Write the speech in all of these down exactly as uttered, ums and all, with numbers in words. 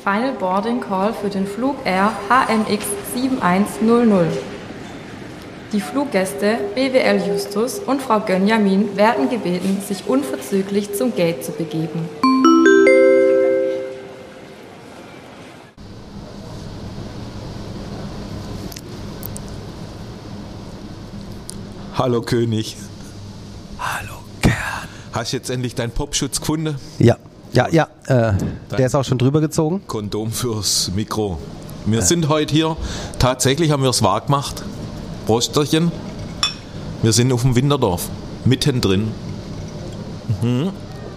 Final Boarding Call für den Flug Air H M X sieben eins null null. Die Fluggäste B W L Justus und Frau Gönjamin werden gebeten, sich unverzüglich zum Gate zu begeben. Hallo König. Hallo Kern. Hast du jetzt endlich deinen Popschutz gefunden? Ja, ja, ja. Äh, der ist auch schon drüber gezogen. Kondom fürs Mikro. Wir äh. sind heute hier. Tatsächlich haben wir es wahr gemacht. Prosterchen. Wir sind auf dem Winterdorf. Mittendrin. Mhm.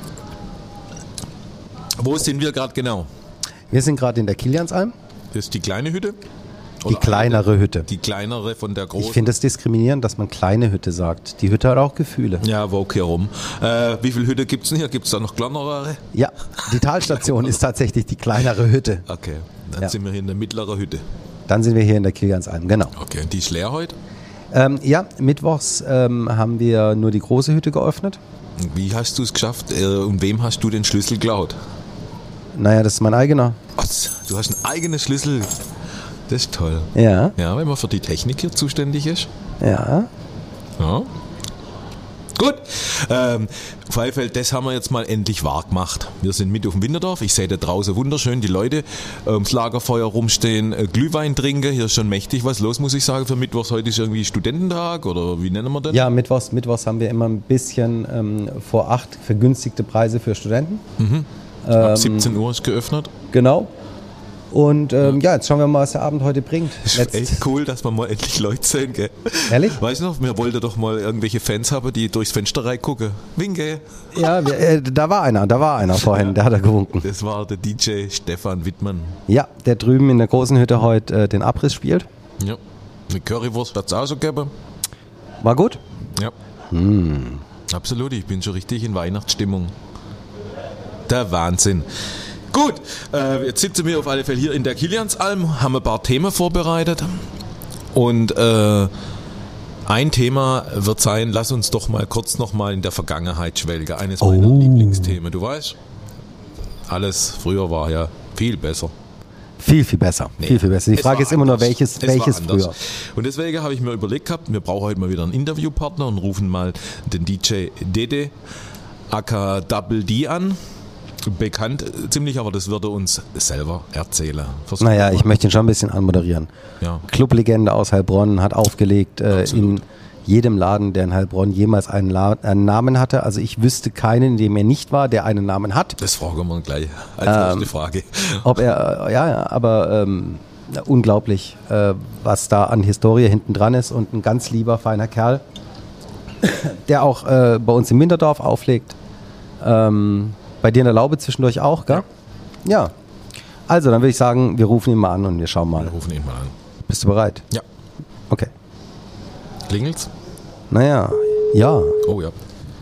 Wo sind wir gerade genau? Wir sind gerade in der Kiliansalm. Das ist die kleine Hütte? Die kleinere eine, Hütte. Die kleinere von der großen. Ich finde es diskriminierend, dass man kleine Hütte sagt. Die Hütte hat auch Gefühle. Ja, wo okay rum. Äh, wie viele Hütte gibt es denn hier? Gibt es da noch kleinere? Ja, die Talstation ist tatsächlich die kleinere Hütte. Okay, dann ja. sind wir hier in der mittleren Hütte. Dann sind wir hier in der Kiliansalm, genau. Okay, und die ist leer heute? Ähm, ja, mittwochs ähm, haben wir nur die große Hütte geöffnet. Wie hast du es geschafft? Äh, und wem hast du den Schlüssel geklaut? Naja, das ist mein eigener. Was? Du hast einen eigenen Schlüssel? Das ist toll. Ja. Ja, wenn man für die Technik hier zuständig ist. Ja. Ja. Gut. Ähm, auf alle Fälle, das haben wir jetzt mal endlich wahr gemacht. Wir sind mit auf dem Winterdorf. Ich sehe da draußen wunderschön die Leute ums Lagerfeuer rumstehen, äh, Glühwein trinken. Hier ist schon mächtig was los, muss ich sagen, für Mittwochs. Heute ist irgendwie Studententag oder wie nennen wir den? Ja, Mittwochs, Mittwochs haben wir immer ein bisschen ähm, vor acht vergünstigte Preise für Studenten. Mhm. Ab ähm, siebzehn Uhr ist geöffnet. Genau. Und ähm, ja. ja, jetzt schauen wir mal, was der Abend heute bringt. Ist Letzt. Echt cool, dass wir mal endlich Leute sehen, gell? Ehrlich? Weißt du noch, wir wollten doch mal irgendwelche Fans haben, die durchs Fenster reingucken. Winke. Ja, wir, äh, da war einer, da war einer vorhin, ja. Der hat da gewunken. Das war der D J Stefan Wittmann. Ja, der drüben in der großen Hütte heute äh, den Abriss spielt. Ja, eine Currywurst hat es auch so gegeben. War gut? Ja. Hm. Absolut, ich bin schon richtig in Weihnachtsstimmung. Der Wahnsinn. Gut, äh, jetzt sitzen wir auf alle Fälle hier in der Kiliansalm, haben ein paar Themen vorbereitet und äh, ein Thema wird sein, lass uns doch mal kurz nochmal in der Vergangenheit schwelgen, eines oh. meiner Lieblingsthemen, du weißt, alles früher war ja viel besser. Viel, viel besser, nee, viel, viel besser. Die Frage ist immer nur, welches, welches früher. Und deswegen habe ich mir überlegt gehabt, wir brauchen heute mal wieder einen Interviewpartner und rufen mal den D J Dede, aka Double D an. Bekannt ziemlich, aber das würde uns selber erzählen. Versuch naja, ich möchte ihn schon ein bisschen anmoderieren. Ja. Clublegende aus Heilbronn, hat aufgelegt äh, in jedem Laden, der in Heilbronn jemals einen, La- einen Namen hatte. Also ich wüsste keinen, in dem er nicht war, der einen Namen hat. Das fragen wir gleich als erste ähm, Frage. Ob er, ja, ja, aber ähm, unglaublich, äh, was da an Historie hinten dran ist und ein ganz lieber, feiner Kerl, der auch äh, bei uns im Winterdorf auflegt. Ähm, Bei dir in der Laube zwischendurch auch, gell? Ja. ja. Also, dann würde ich sagen, wir rufen ihn mal an und wir schauen mal. Wir rufen ihn mal an. Bist du bereit? Ja. Okay. Klingelt's? Naja, ja. Oh ja.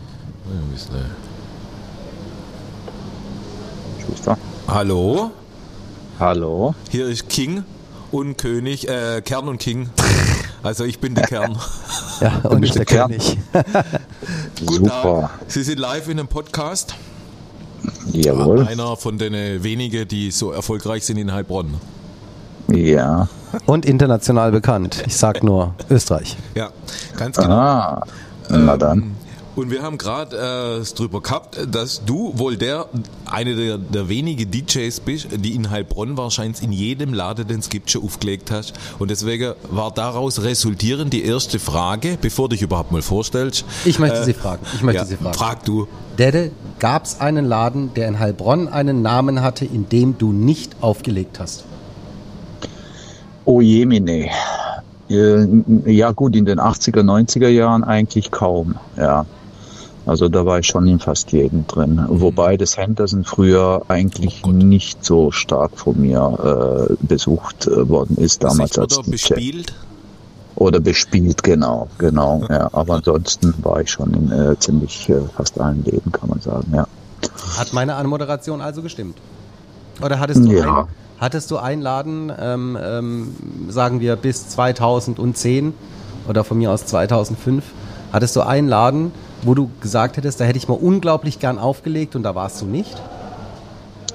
Schuster. Hallo? Hallo. Hier ist King und König, äh, Kern und King. Also ich bin der Kern. Ja, und ich der Kern. König. Guten Super. Tag. Sie sind live in einem Podcast. Jawohl. Einer von den wenigen, die so erfolgreich sind in Heilbronn. Ja. Und international bekannt. Ich sag nur Österreich. Ja, ganz genau. Ah, na dann. Ähm, und wir haben gerade äh, es drüber gehabt, dass du wohl der eine der, der wenigen D Js bist, die in Heilbronn wahrscheinlich in jedem Laden, den es gibt, schon aufgelegt hast. Und deswegen war daraus resultierend die erste Frage, bevor du dich überhaupt mal vorstellst. Ich möchte äh, Sie fragen. Ich möchte ja, Sie fragen. Frag du. Dede, gab es einen Laden, der in Heilbronn einen Namen hatte, in dem du nicht aufgelegt hast? Oh jemine. Ja gut, in den achtziger, neunziger Jahren eigentlich kaum, ja. Also da war ich schon in fast jedem drin. Wobei das Henderson früher eigentlich oh nicht so stark von mir äh, besucht äh, worden ist damals als Oder bespielt? Oder bespielt, genau, genau. Ja. Aber ansonsten war ich schon in äh, ziemlich äh, fast allen Läden, kann man sagen, ja. Hat meine Anmoderation also gestimmt? Oder hattest du, ja. ein, hattest du einen Laden, ähm, ähm, sagen wir bis zweitausendzehn oder von mir aus zweitausendfünf, hattest du einen Laden, wo du gesagt hättest, da hätte ich mal unglaublich gern aufgelegt und da warst du nicht?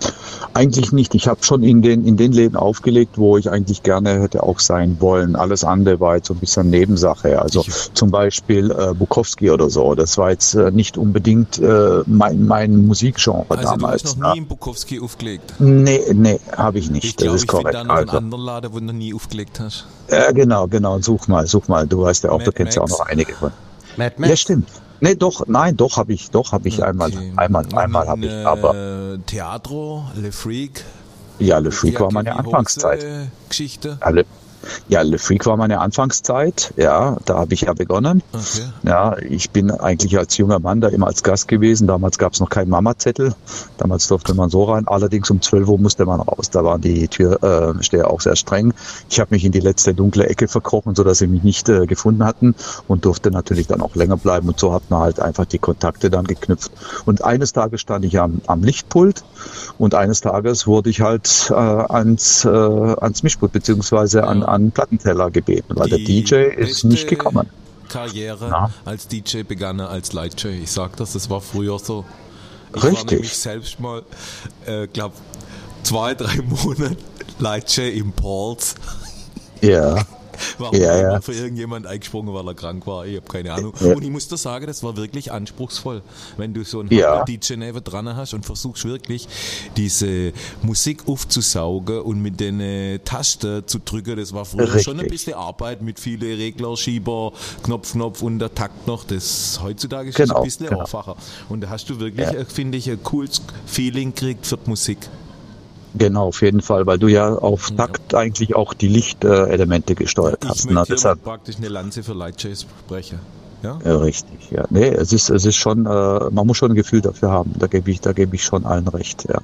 Eigentlich nicht. Ich habe schon in den in den Läden aufgelegt, wo ich eigentlich gerne hätte auch sein wollen. Alles andere war jetzt so ein bisschen Nebensache. Also ich, zum Beispiel äh, Bukowski oder so. Das war jetzt äh, nicht unbedingt äh, mein, mein Musikgenre also damals. Also du hast noch nie in Bukowski aufgelegt? Nee, nee, habe ich nicht. Ich glaube, das ist ich korrekt. finde da noch einen anderen Laden, wo du noch nie aufgelegt hast. Ja, genau, genau. Such mal, such mal. Du weißt ja auch, Mad du kennst ja auch noch einige von. Mad Max? Ja, stimmt. Nee, doch, nein, doch habe ich, doch habe ich okay. einmal, einmal, einmal habe ich, aber Theatro, Le Freak. Ja, Le Freak war meine Anfangszeit. Geschichte. Alle. Ja, Le Freak war meine Anfangszeit, ja, da habe ich ja begonnen. Okay. Ja, ich bin eigentlich als junger Mann da immer als Gast gewesen. Damals gab es noch keinen Mama-Zettel. Damals durfte man so rein. Allerdings um zwölf Uhr musste man raus. Da waren die Türsteher äh, auch sehr streng. Ich habe mich in die letzte dunkle Ecke verkrochen, sodass sie mich nicht äh, gefunden hatten und durfte natürlich dann auch länger bleiben. Und so hat man halt einfach die Kontakte dann geknüpft. Und eines Tages stand ich am, am Lichtpult und eines Tages wurde ich halt äh, ans, äh, ans Mischpult beziehungsweise ja. an an Plattenteller gebeten, weil die der D J ist nicht gekommen. Karriere ja. als D J begann als Light J. Ich sag das, das war früher so. Ich Richtig. war nämlich selbst mal, äh, glaube zwei, drei Monate Light J im Pauls. Ja. Warum ja, ja. für irgendjemand eingesprungen, weil er krank war? Ich habe keine Ahnung. Ja. Und ich muss dir sagen, das war wirklich anspruchsvoll. Wenn du so einen ja. D J neben dran hast und versuchst wirklich diese Musik aufzusaugen und mit den äh, Tasten zu drücken, das war früher Richtig. schon ein bisschen Arbeit mit vielen Regler, Schieber, Knopf, Knopf und der Takt noch. Das heutzutage ist genau, ein bisschen genau. einfacher. Und da hast du wirklich, ja. äh, finde ich, ein cooles Feeling gekriegt für die Musik. Genau, auf jeden Fall, weil du ja auf Takt ja. eigentlich auch die Lichtelemente gesteuert ich hast. Ich möchte Na, hier deshalb praktisch eine Lanze für Light Jazz sprechen. Ja? ja, richtig, ja. Nee, es ist, es ist schon, äh, man muss schon ein Gefühl dafür haben. Da gebe ich, da gebe ich schon allen recht, ja.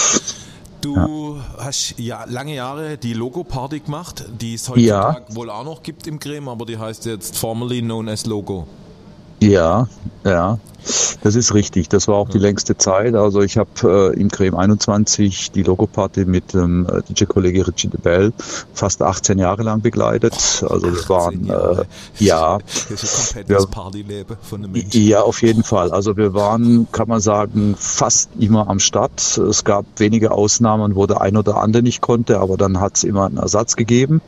Du ja. hast ja lange Jahre die Logo-Party gemacht, die es heutzutage ja. wohl auch noch gibt im Creme, aber die heißt jetzt formerly known as Logo. Ja, ja, das ist richtig. Das war auch die längste Zeit. Also ich habe äh, im Creme einundzwanzig die Logo-Party mit dem äh, D J-Kollege Richie de Bell fast achtzehn Jahre lang begleitet. Also wir waren, äh, ja, das ist ein komplettes Partyleben von den Menschen. Ja, auf jeden Fall. Also wir waren, kann man sagen, fast immer am Start. Es gab wenige Ausnahmen, wo der ein oder andere nicht konnte, aber dann hat es immer einen Ersatz gegeben.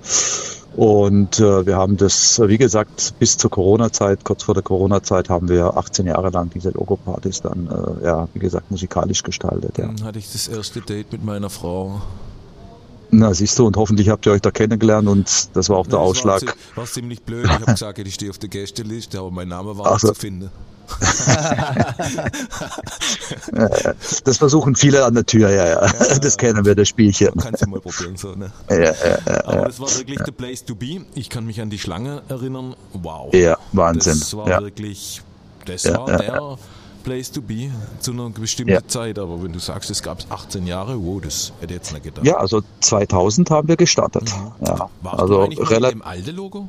Und äh, wir haben das, wie gesagt, bis zur Corona-Zeit, kurz vor der Corona-Zeit, haben wir achtzehn Jahre lang diese Logo-Partys dann, äh, ja, wie gesagt, musikalisch gestaltet. Ja. Dann hatte ich das erste Date mit meiner Frau. Na, siehst du, und hoffentlich habt ihr euch da kennengelernt und das war auch der ja, Ausschlag. War, war ziemlich blöd. Ich habe gesagt, ich stehe auf der Gästeliste, aber mein Name war nicht so. zu finden. Das versuchen viele an der Tür, ja, ja. ja das kennen wir, das Spielchen. Kannst du mal probieren, so, ne? Ja, ja, ja, aber ja. das war wirklich ja. the place to be. Ich kann mich an die Schlange erinnern. Wow. Ja, Wahnsinn. Das war ja. wirklich, das ja, war ja, der ja. place to be zu einer bestimmten ja. Zeit. Aber wenn du sagst, es gab achtzehn Jahre, wow, das hätte ich jetzt nicht gedacht. Ja, also zweitausend haben wir gestartet. Mhm. Ja. Warst also du eigentlich relativ im alten Logo?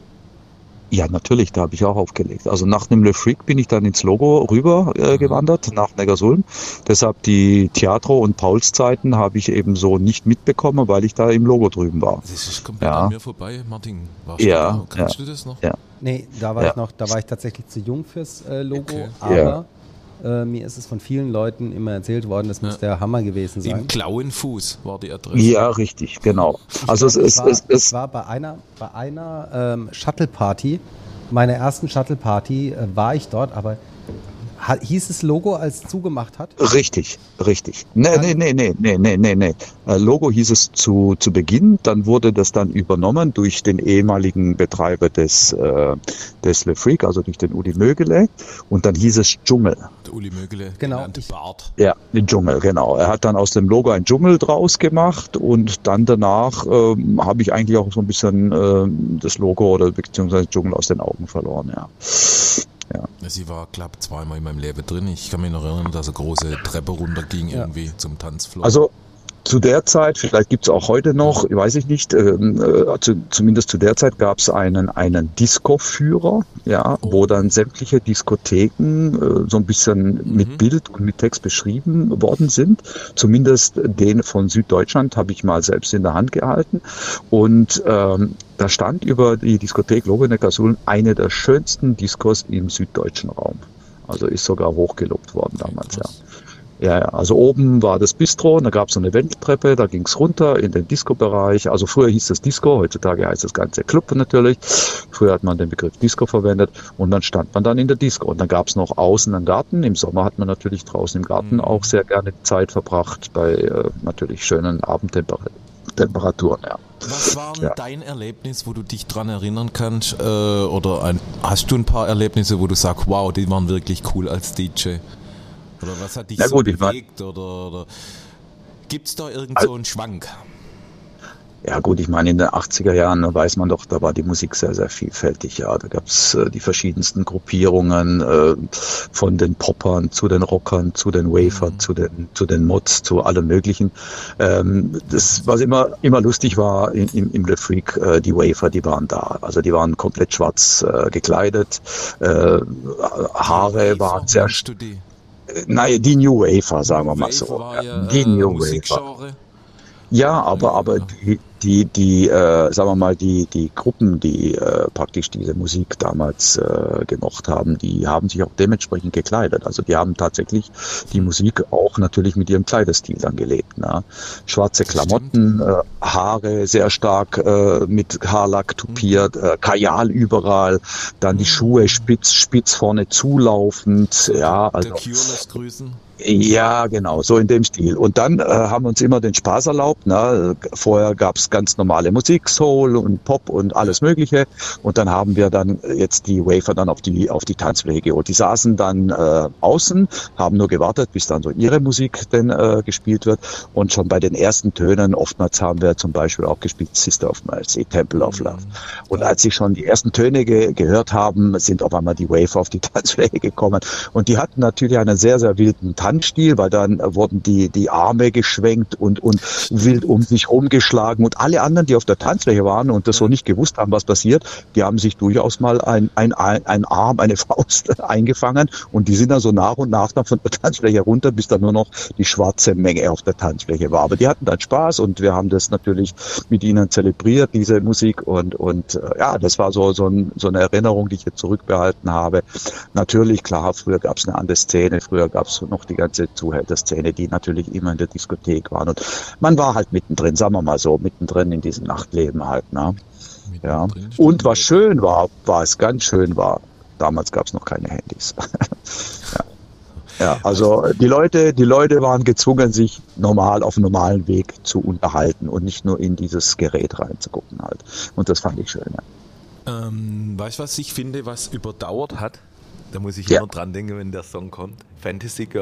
Ja, natürlich, da habe ich auch aufgelegt. Also nach dem Le Freak bin ich dann ins Logo rüber äh, mhm. gewandert, nach Neckarsulm. Deshalb die Theatro- und Pauls-Zeiten habe ich eben so nicht mitbekommen, weil ich da im Logo drüben war. Das ist komplett ja. an mir vorbei, Martin. Warst ja, du da? Kannst ja. du das noch? Ja. Nee, da war ja. ich noch, da war ich tatsächlich zu jung fürs äh, Logo, okay. aber ja. äh, mir ist es von vielen Leuten immer erzählt worden, das muss ja. der Hammer gewesen sein. Im Klauenfuß war die Adresse. Ja, richtig, genau. Ich also glaub, es, war, es, es, es war bei einer, bei einer ähm, Shuttle-Party, meiner ersten Shuttle-Party äh, war ich dort, aber ha, hieß es Logo, als zugemacht hat? Richtig, richtig. Nee, nee, nee, nee, nee, nee, nee, nee. Logo hieß es zu, zu Beginn, dann wurde das dann übernommen durch den ehemaligen Betreiber des, äh, des Le Freak, also durch den Uli Mögele, und dann hieß es Dschungel. Der Uli Mögele, genau. Bart. Ja, den Dschungel, genau. Er hat dann aus dem Logo ein Dschungel draus gemacht und dann danach ähm, habe ich eigentlich auch so ein bisschen äh, das Logo oder beziehungsweise Dschungel aus den Augen verloren, ja. Ja. Sie war, glaube ich, zweimal in meinem Leben drin. Ich kann mich noch erinnern, dass eine große Treppe runterging ja. irgendwie zum Tanzfloor. Also zu der Zeit, vielleicht gibt es auch heute noch, weiß ich nicht, ähm, äh, zu, zumindest zu der Zeit gab es einen, einen Disco-Führer, ja, oh. wo dann sämtliche Diskotheken äh, so ein bisschen mhm. mit Bild und mit Text beschrieben worden sind. Zumindest den von Süddeutschland habe ich mal selbst in der Hand gehalten. Und ähm, da stand über die Diskothek Logo Neckarsulm eine der schönsten Diskos im süddeutschen Raum. Also ist sogar hochgelobt worden damals, ja. Ja, ja, also oben war das Bistro, und da gab es so eine Wendeltreppe, da ging es runter in den Disco-Bereich. Also früher hieß das Disco, heutzutage heißt das Ganze Club natürlich. Früher hat man den Begriff Disco verwendet und dann stand man dann in der Disco. Und dann gab es noch außen einen Garten. Im Sommer hat man natürlich draußen im Garten mhm. auch sehr gerne Zeit verbracht bei äh, natürlich schönen Abendtemperaturen. Ja. Was war ja. dein Erlebnis, wo du dich dran erinnern kannst? Äh, oder ein, hast du ein paar Erlebnisse, wo du sagst, wow, die waren wirklich cool als D J? Oder was hat dich Na so gut, bewegt? Oder, oder gibt es da irgend so einen Schwank? Ja gut, ich meine, in den achtziger Jahren, da weiß man doch, da war die Musik sehr, sehr vielfältig. Ja, da gab es äh, die verschiedensten Gruppierungen, äh, von den Poppern zu den Rockern, zu den Wavern, mhm. zu den zu den Mods, zu allem Möglichen. Ähm, das, was immer immer lustig war in, im, im Le Freak, äh, die Waver, die waren da. Also die waren komplett schwarz äh, gekleidet, äh, Haare die waren sehr... Die? Nein, die New Waver, sagen wir mal so. Ja, die äh, New Waver. Ja, aber aber die die die äh, sagen wir mal die die Gruppen, die äh, praktisch diese Musik damals äh, gemocht haben, die haben sich auch dementsprechend gekleidet. Also die haben tatsächlich die Musik auch natürlich mit ihrem Kleidestil dann gelebt. Ne? Schwarze Klamotten, äh, Haare sehr stark äh, mit Haarlack tupiert, äh, Kajal überall, dann die Schuhe spitz spitz vorne zulaufend. Ja, also. Der Cure lässt grüßen. Ja, genau, so in dem Stil. Und dann äh, haben wir uns immer den Spaß erlaubt. Ne? Vorher gab's ganz normale Musik, Soul und Pop und alles Mögliche. Und dann haben wir dann jetzt die Wafer dann auf die auf die Tanzfläche geholt. Die saßen dann äh, außen, haben nur gewartet, bis dann so ihre Musik denn äh, gespielt wird. Und schon bei den ersten Tönen, oftmals haben wir zum Beispiel auch gespielt Sister of Mercy, Temple of Love. Und als sie schon die ersten Töne ge- gehört haben, sind auf einmal die Wafer auf die Tanzfläche gekommen. Und die hatten natürlich einen sehr, sehr wilden Tanz. Stil, weil dann wurden die die Arme geschwenkt und und wild um sich rumgeschlagen und alle anderen, die auf der Tanzfläche waren und das so nicht gewusst haben, was passiert, die haben sich durchaus mal ein ein ein Arm, eine Faust eingefangen und die sind dann so nach und nach dann von der Tanzfläche runter, bis dann nur noch die schwarze Menge auf der Tanzfläche war. Aber die hatten dann Spaß und wir haben das natürlich mit ihnen zelebriert, diese Musik und und äh, ja, das war so so, ein, so eine Erinnerung, die ich jetzt zurückbehalten habe. Natürlich, klar, früher gab es eine andere Szene, früher gab es noch die ganze Zuhälterszene, die natürlich immer in der Diskothek waren. Und man war halt mittendrin, sagen wir mal so, mittendrin in diesem Nachtleben halt. Ne? Ja. Und was schön war, was ganz schön war, damals gab es noch keine Handys. ja. ja, also die Leute, die Leute waren gezwungen, sich normal auf normalen Weg zu unterhalten und nicht nur in dieses Gerät reinzugucken halt. Und das fand ich schön. Ja. Ähm, weißt du, was ich finde, was überdauert hat? Da muss ich ja. immer dran denken, wenn der Song kommt. Fantasy Girl.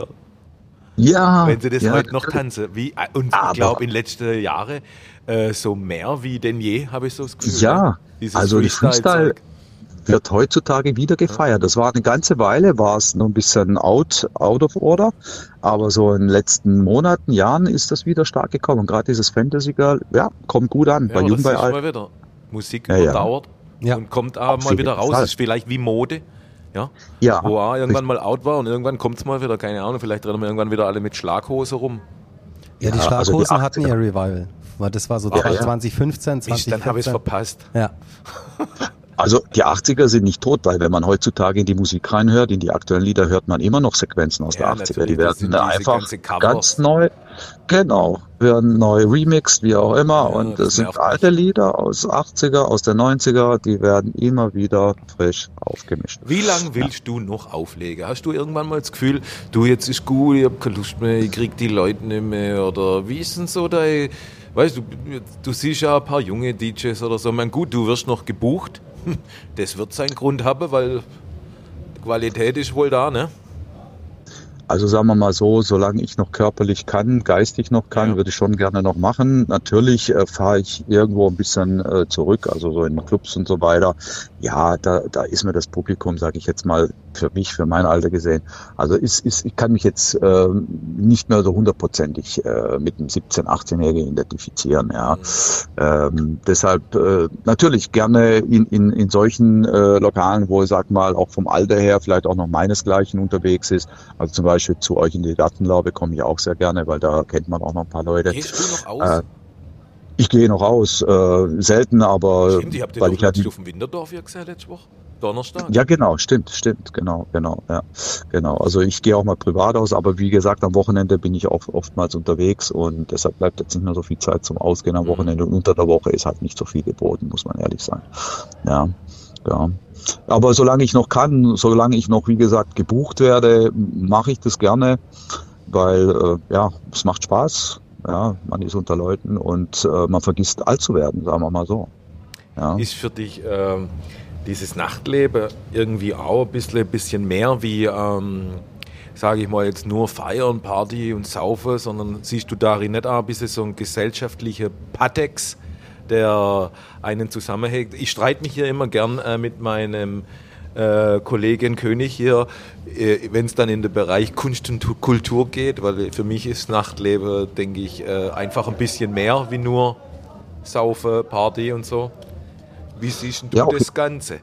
Ja. Wenn sie das ja, heute noch tanzen. Wie, und ich glaube, in letzten Jahren äh, so mehr wie denn je, habe ich so das Gefühl. Ja, Dieses also die Freestyle wird heutzutage wieder gefeiert. Das war eine ganze Weile, war es noch ein bisschen out, out of order, aber so in den letzten Monaten, Jahren ist das wieder stark gekommen. Gerade dieses Fantasy Girl, ja, kommt gut an. Ja, bei Jung, bei alt. Mal wieder. Musik ja, überdauert ja. und kommt auch mal wieder raus. Fall. Ist vielleicht wie Mode. Ja, ja, wo er irgendwann mal out war und irgendwann kommt es mal wieder, keine Ahnung, vielleicht rennen wir irgendwann wieder alle mit Schlaghose rum. Ja, die ja, Schlaghosen also die hatten ihr Revival, weil das war so ja, zwanzig fünfzehn, zwanzig vierzehn. Dann habe ich es verpasst. Ja. Also die achtziger sind nicht tot, weil wenn man heutzutage in die Musik reinhört, in die aktuellen Lieder, hört man immer noch Sequenzen aus ja, der achtziger. Die werden einfach Covers. Ganz neu, genau, werden neu remixed, wie auch immer. Ja, und das sind alte Lieder aus achtziger, aus der neunziger, die werden immer wieder frisch aufgemischt. Wie lange willst ja. du noch auflegen? Hast du irgendwann mal das Gefühl, du, jetzt ist gut, ich habe keine Lust mehr, ich krieg die Leute nicht mehr, oder wie ist denn so dein... Weißt du, du siehst ja ein paar junge D Js oder so, man gut, du wirst noch gebucht. Das wird seinen Grund haben, weil die Qualität ist wohl da, ne? Also sagen wir mal so, solange ich noch körperlich kann, geistig noch kann, ja. würde ich schon gerne noch machen. Natürlich äh, fahre ich irgendwo ein bisschen äh, zurück, also so in Clubs und so weiter. Ja, da, da ist mir das Publikum, sage ich jetzt mal, für mich, für mein Alter gesehen. Also ist, ist, ich kann mich jetzt äh, nicht mehr so hundertprozentig äh, mit einem siebzehn-, achtzehnjährigen identifizieren. Ja, mhm. ähm, deshalb äh, natürlich gerne in, in, in solchen äh, Lokalen, wo ich sag mal auch vom Alter her vielleicht auch noch meinesgleichen unterwegs ist. Also zum Beispiel zu euch in die Gartenlaube komme ich auch sehr gerne, weil da kennt man auch noch ein paar Leute. Gehst du noch aus? Äh, ich gehe noch aus, äh, selten, aber Stimmt, ich hab weil den ich halt auf dem Winterdorf ja gesehen letzte Woche. Donnerstag? Ja, genau, stimmt, stimmt, genau, genau, ja, genau. Also ich gehe auch mal privat aus, aber wie gesagt, am Wochenende bin ich auch oftmals unterwegs und deshalb bleibt jetzt nicht mehr so viel Zeit zum Ausgehen am Wochenende und unter der Woche ist halt nicht so viel geboten, muss man ehrlich sein. Ja, ja. Aber solange ich noch kann, solange ich noch, wie gesagt, gebucht werde, mache ich das gerne, weil, äh, ja, es macht Spaß, ja, man ist unter Leuten und äh, man vergisst alt zu werden, sagen wir mal so. Ja. Ist für dich ähm, dieses Nachtleben irgendwie auch ein bisschen, bisschen mehr wie, ähm, sage ich mal, jetzt nur Feiern, Party und Saufen, sondern siehst du darin nicht auch ein bisschen so ein gesellschaftlicher Patex, der einen zusammenhängt? Ich streite mich hier immer gern äh, mit meinem äh, Kollegen König hier, äh, wenn es dann in den Bereich Kunst und Kultur geht, weil für mich ist Nachtleben, denke ich, äh, einfach ein bisschen mehr wie nur Saufen, Party und so. Wie siehst du Ja, okay. das Ganze?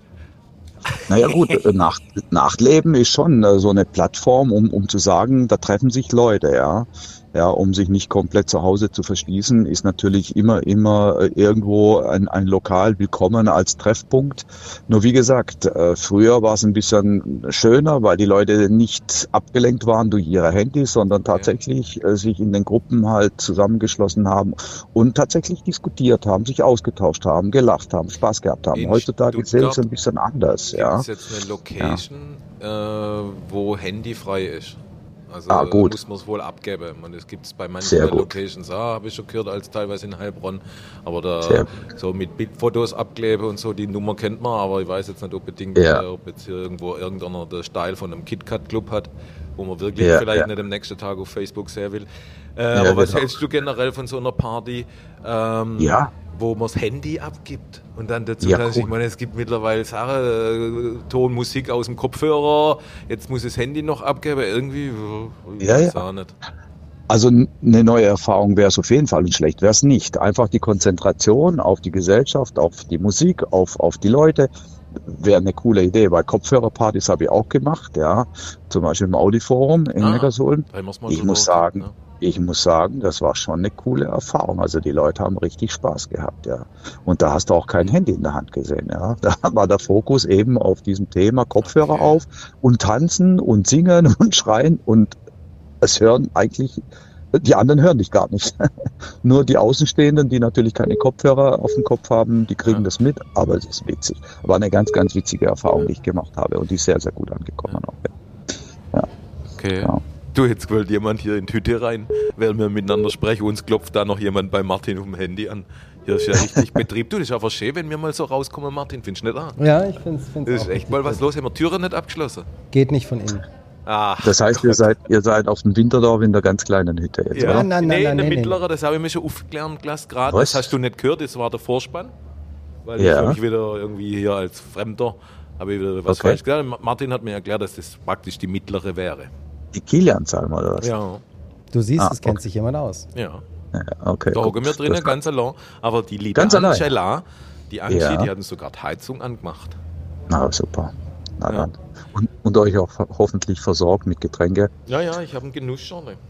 Naja gut, Nacht, Nachtleben ist schon äh, so eine Plattform, um, um zu sagen, da treffen sich Leute, ja. Ja, um sich nicht komplett zu Hause zu verschließen, ist natürlich immer, immer irgendwo ein, ein Lokal willkommen als Treffpunkt. Nur wie gesagt, äh, früher war es ein bisschen schöner, weil die Leute nicht abgelenkt waren durch ihre Handys, sondern tatsächlich äh, sich in den Gruppen halt zusammengeschlossen haben und tatsächlich diskutiert haben, sich ausgetauscht haben, gelacht haben, Spaß gehabt haben. In Heutzutage ist Stuttgart es ein bisschen anders, ja. Gibt es jetzt eine Location, ja. äh, wo handyfrei ist? Also ah, gut. muss man es wohl abgeben. Man, das gibt es bei manchen Sehr gut. Locations, ah, habe ich schon gehört, als teilweise in Heilbronn. Aber da so mit Bildfotos abkleben und so, die Nummer kennt man, aber ich weiß jetzt nicht unbedingt, ja. äh, ob jetzt hier irgendwo irgendeiner der Style von einem KitKat-Club hat, wo man wirklich ja, vielleicht ja. nicht am nächsten Tag auf Facebook sehen will. Äh, ja, aber was genau. hältst du generell von so einer Party, ähm, ja. wo man das Handy abgibt? Und dann dazu, ja, dass cool. ich meine, es gibt mittlerweile Sachen, äh, Ton, Musik aus dem Kopfhörer, jetzt muss das Handy noch abgeben, irgendwie, ich ja, weiß ja. auch nicht. Also eine neue Erfahrung wäre es auf jeden Fall und schlecht wäre es nicht. Einfach die Konzentration auf die Gesellschaft, auf die Musik, auf, auf die Leute wäre eine coole Idee, weil Kopfhörerpartys habe ich auch gemacht, ja, zum Beispiel im Audi-Forum in Ah, Neckarsulm. Ich so muss drauf, sagen, ne? Ich muss sagen, das war schon eine coole Erfahrung. Also die Leute haben richtig Spaß gehabt, ja. Und da hast du auch kein Handy in der Hand gesehen, ja. Da war der Fokus eben auf diesem Thema Kopfhörer Okay. auf und tanzen und singen und schreien und es hören eigentlich, die anderen hören dich gar nicht. Nur die Außenstehenden, die natürlich keine Kopfhörer auf dem Kopf haben, die kriegen Ja. das mit, aber es ist witzig. War eine ganz, ganz witzige Erfahrung, die ich gemacht habe und die ist sehr, sehr gut angekommen auch. Ja. Okay. Ja. Du, jetzt wollt jemand hier in die Hütte rein, während wir miteinander sprechen, uns klopft da noch jemand bei Martin auf dem Handy an. Hier ist ja richtig Betrieb. Du, das ist einfach schön, wenn wir mal so rauskommen, Martin. Findest du nicht an? Ja, ich finde es Das ist echt mal was los. Haben wir Türen nicht abgeschlossen? Geht nicht von innen. Ach, Das heißt, ihr seid, ihr seid auf dem Winterdorf in der ganz kleinen Hütte jetzt, ja. oder? Nein, nein, nee, nein, in der nein, mittleren, das habe ich mir schon aufgeklärt gelassen gerade. Was? Das hast du nicht gehört, das war der Vorspann. Weil Ja. ich habe ich wieder irgendwie hier als Fremder, habe ich wieder was Okay. falsch gesagt. Martin hat mir erklärt, dass das praktisch die mittlere wäre. Die Kilian-Zahl oder was? Ja, Du siehst, Ah, es kennt okay. sich jemand aus. ja. Ja, okay. Da hocken wir gut. drinnen, Das- ganz allein. Aber die liebe Ganz allein? Angela, die Angie, Ja. die hat uns sogar die Heizung angemacht. Na, super. Na Ja. dann. Und, und euch auch hoffentlich versorgt mit Getränke. Ja, ja, ich habe einen Genuss schon. Ne?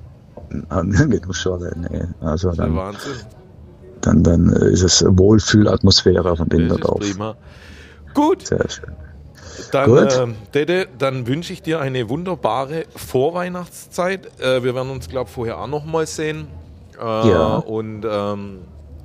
Genug schon, nee. Also Das ist dann, Wahnsinn. dann, dann ist es Wohlfühlatmosphäre auf dem Das ist Winterdorf. prima. Gut, Sehr schön. dann, Gut. ähm, Dede, dann wünsche ich dir eine wunderbare Vorweihnachtszeit. Äh, wir werden uns, glaube ich, vorher auch noch mal sehen. Äh, Ja. Und ähm,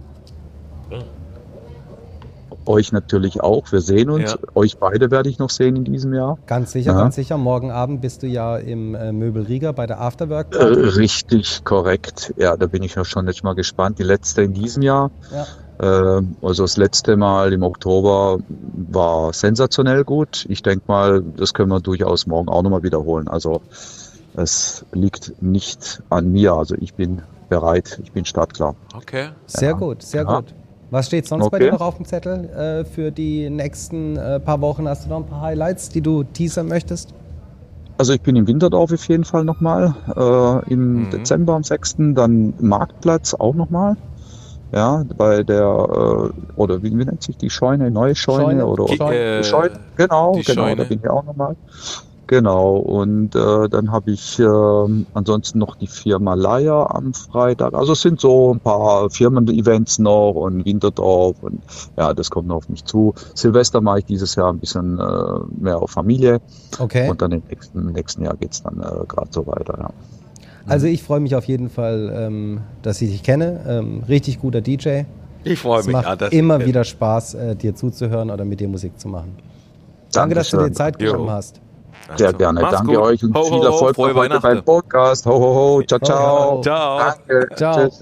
Euch natürlich auch. Wir sehen uns. Ja. Euch beide werde ich noch sehen in diesem Jahr. Ganz sicher, Ja. ganz sicher. Morgen Abend bist du ja im äh, Möbel Rieger bei der Afterwork Äh, Party. richtig, korrekt. Ja, da bin ich ja schon jetzt mal gespannt. Die letzte in diesem Jahr. Ja. Ähm, Also das letzte Mal im Oktober war sensationell gut. Ich denke mal, das können wir durchaus morgen auch nochmal wiederholen. Also es liegt nicht an mir. Also ich bin bereit, ich bin startklar. okay. Sehr Ja. gut, sehr Ja. gut. Was steht sonst bei Okay. dir noch auf dem Zettel äh, für die nächsten äh, paar Wochen? Hast du noch ein paar Highlights, die du teasern möchtest? Also ich bin im Winterdorf auf jeden Fall nochmal, äh, im Mhm. Dezember am sechsten Dann Marktplatz auch nochmal. Ja, bei der, äh, oder wie, wie nennt sich die Scheune? Neue Scheune? Scheune. Oder, Die Scheune. Scheune, genau, Die genau, Scheune. da bin ich auch nochmal. Genau, und äh, dann habe ich äh, ansonsten noch die Firma Leier am Freitag. Also es sind so ein paar Firmen-Events noch und Winterdorf und ja, das kommt noch auf mich zu. Silvester mache ich dieses Jahr ein bisschen äh, mehr auf Familie. Okay. Und dann im nächsten, im nächsten Jahr geht's dann äh, gerade so weiter, ja. Also ich freue mich auf jeden Fall, ähm, dass ich dich kenne. Ähm, richtig guter D J. Ich freue Es mich. macht ja, dass immer ich- wieder Spaß, äh, dir zuzuhören oder mit dir Musik zu machen. Danke, dass du dir Dankeschön. Zeit Jo. genommen hast. Sehr Also, gerne. mach's Danke gut. euch und Ho, viel ho, ho, Erfolg frohe noch heute Weihnachten. beim Podcast. Ho, ho, ho. Ciao, ciao. ho. Ciao. Danke. Ciao. Tschüss.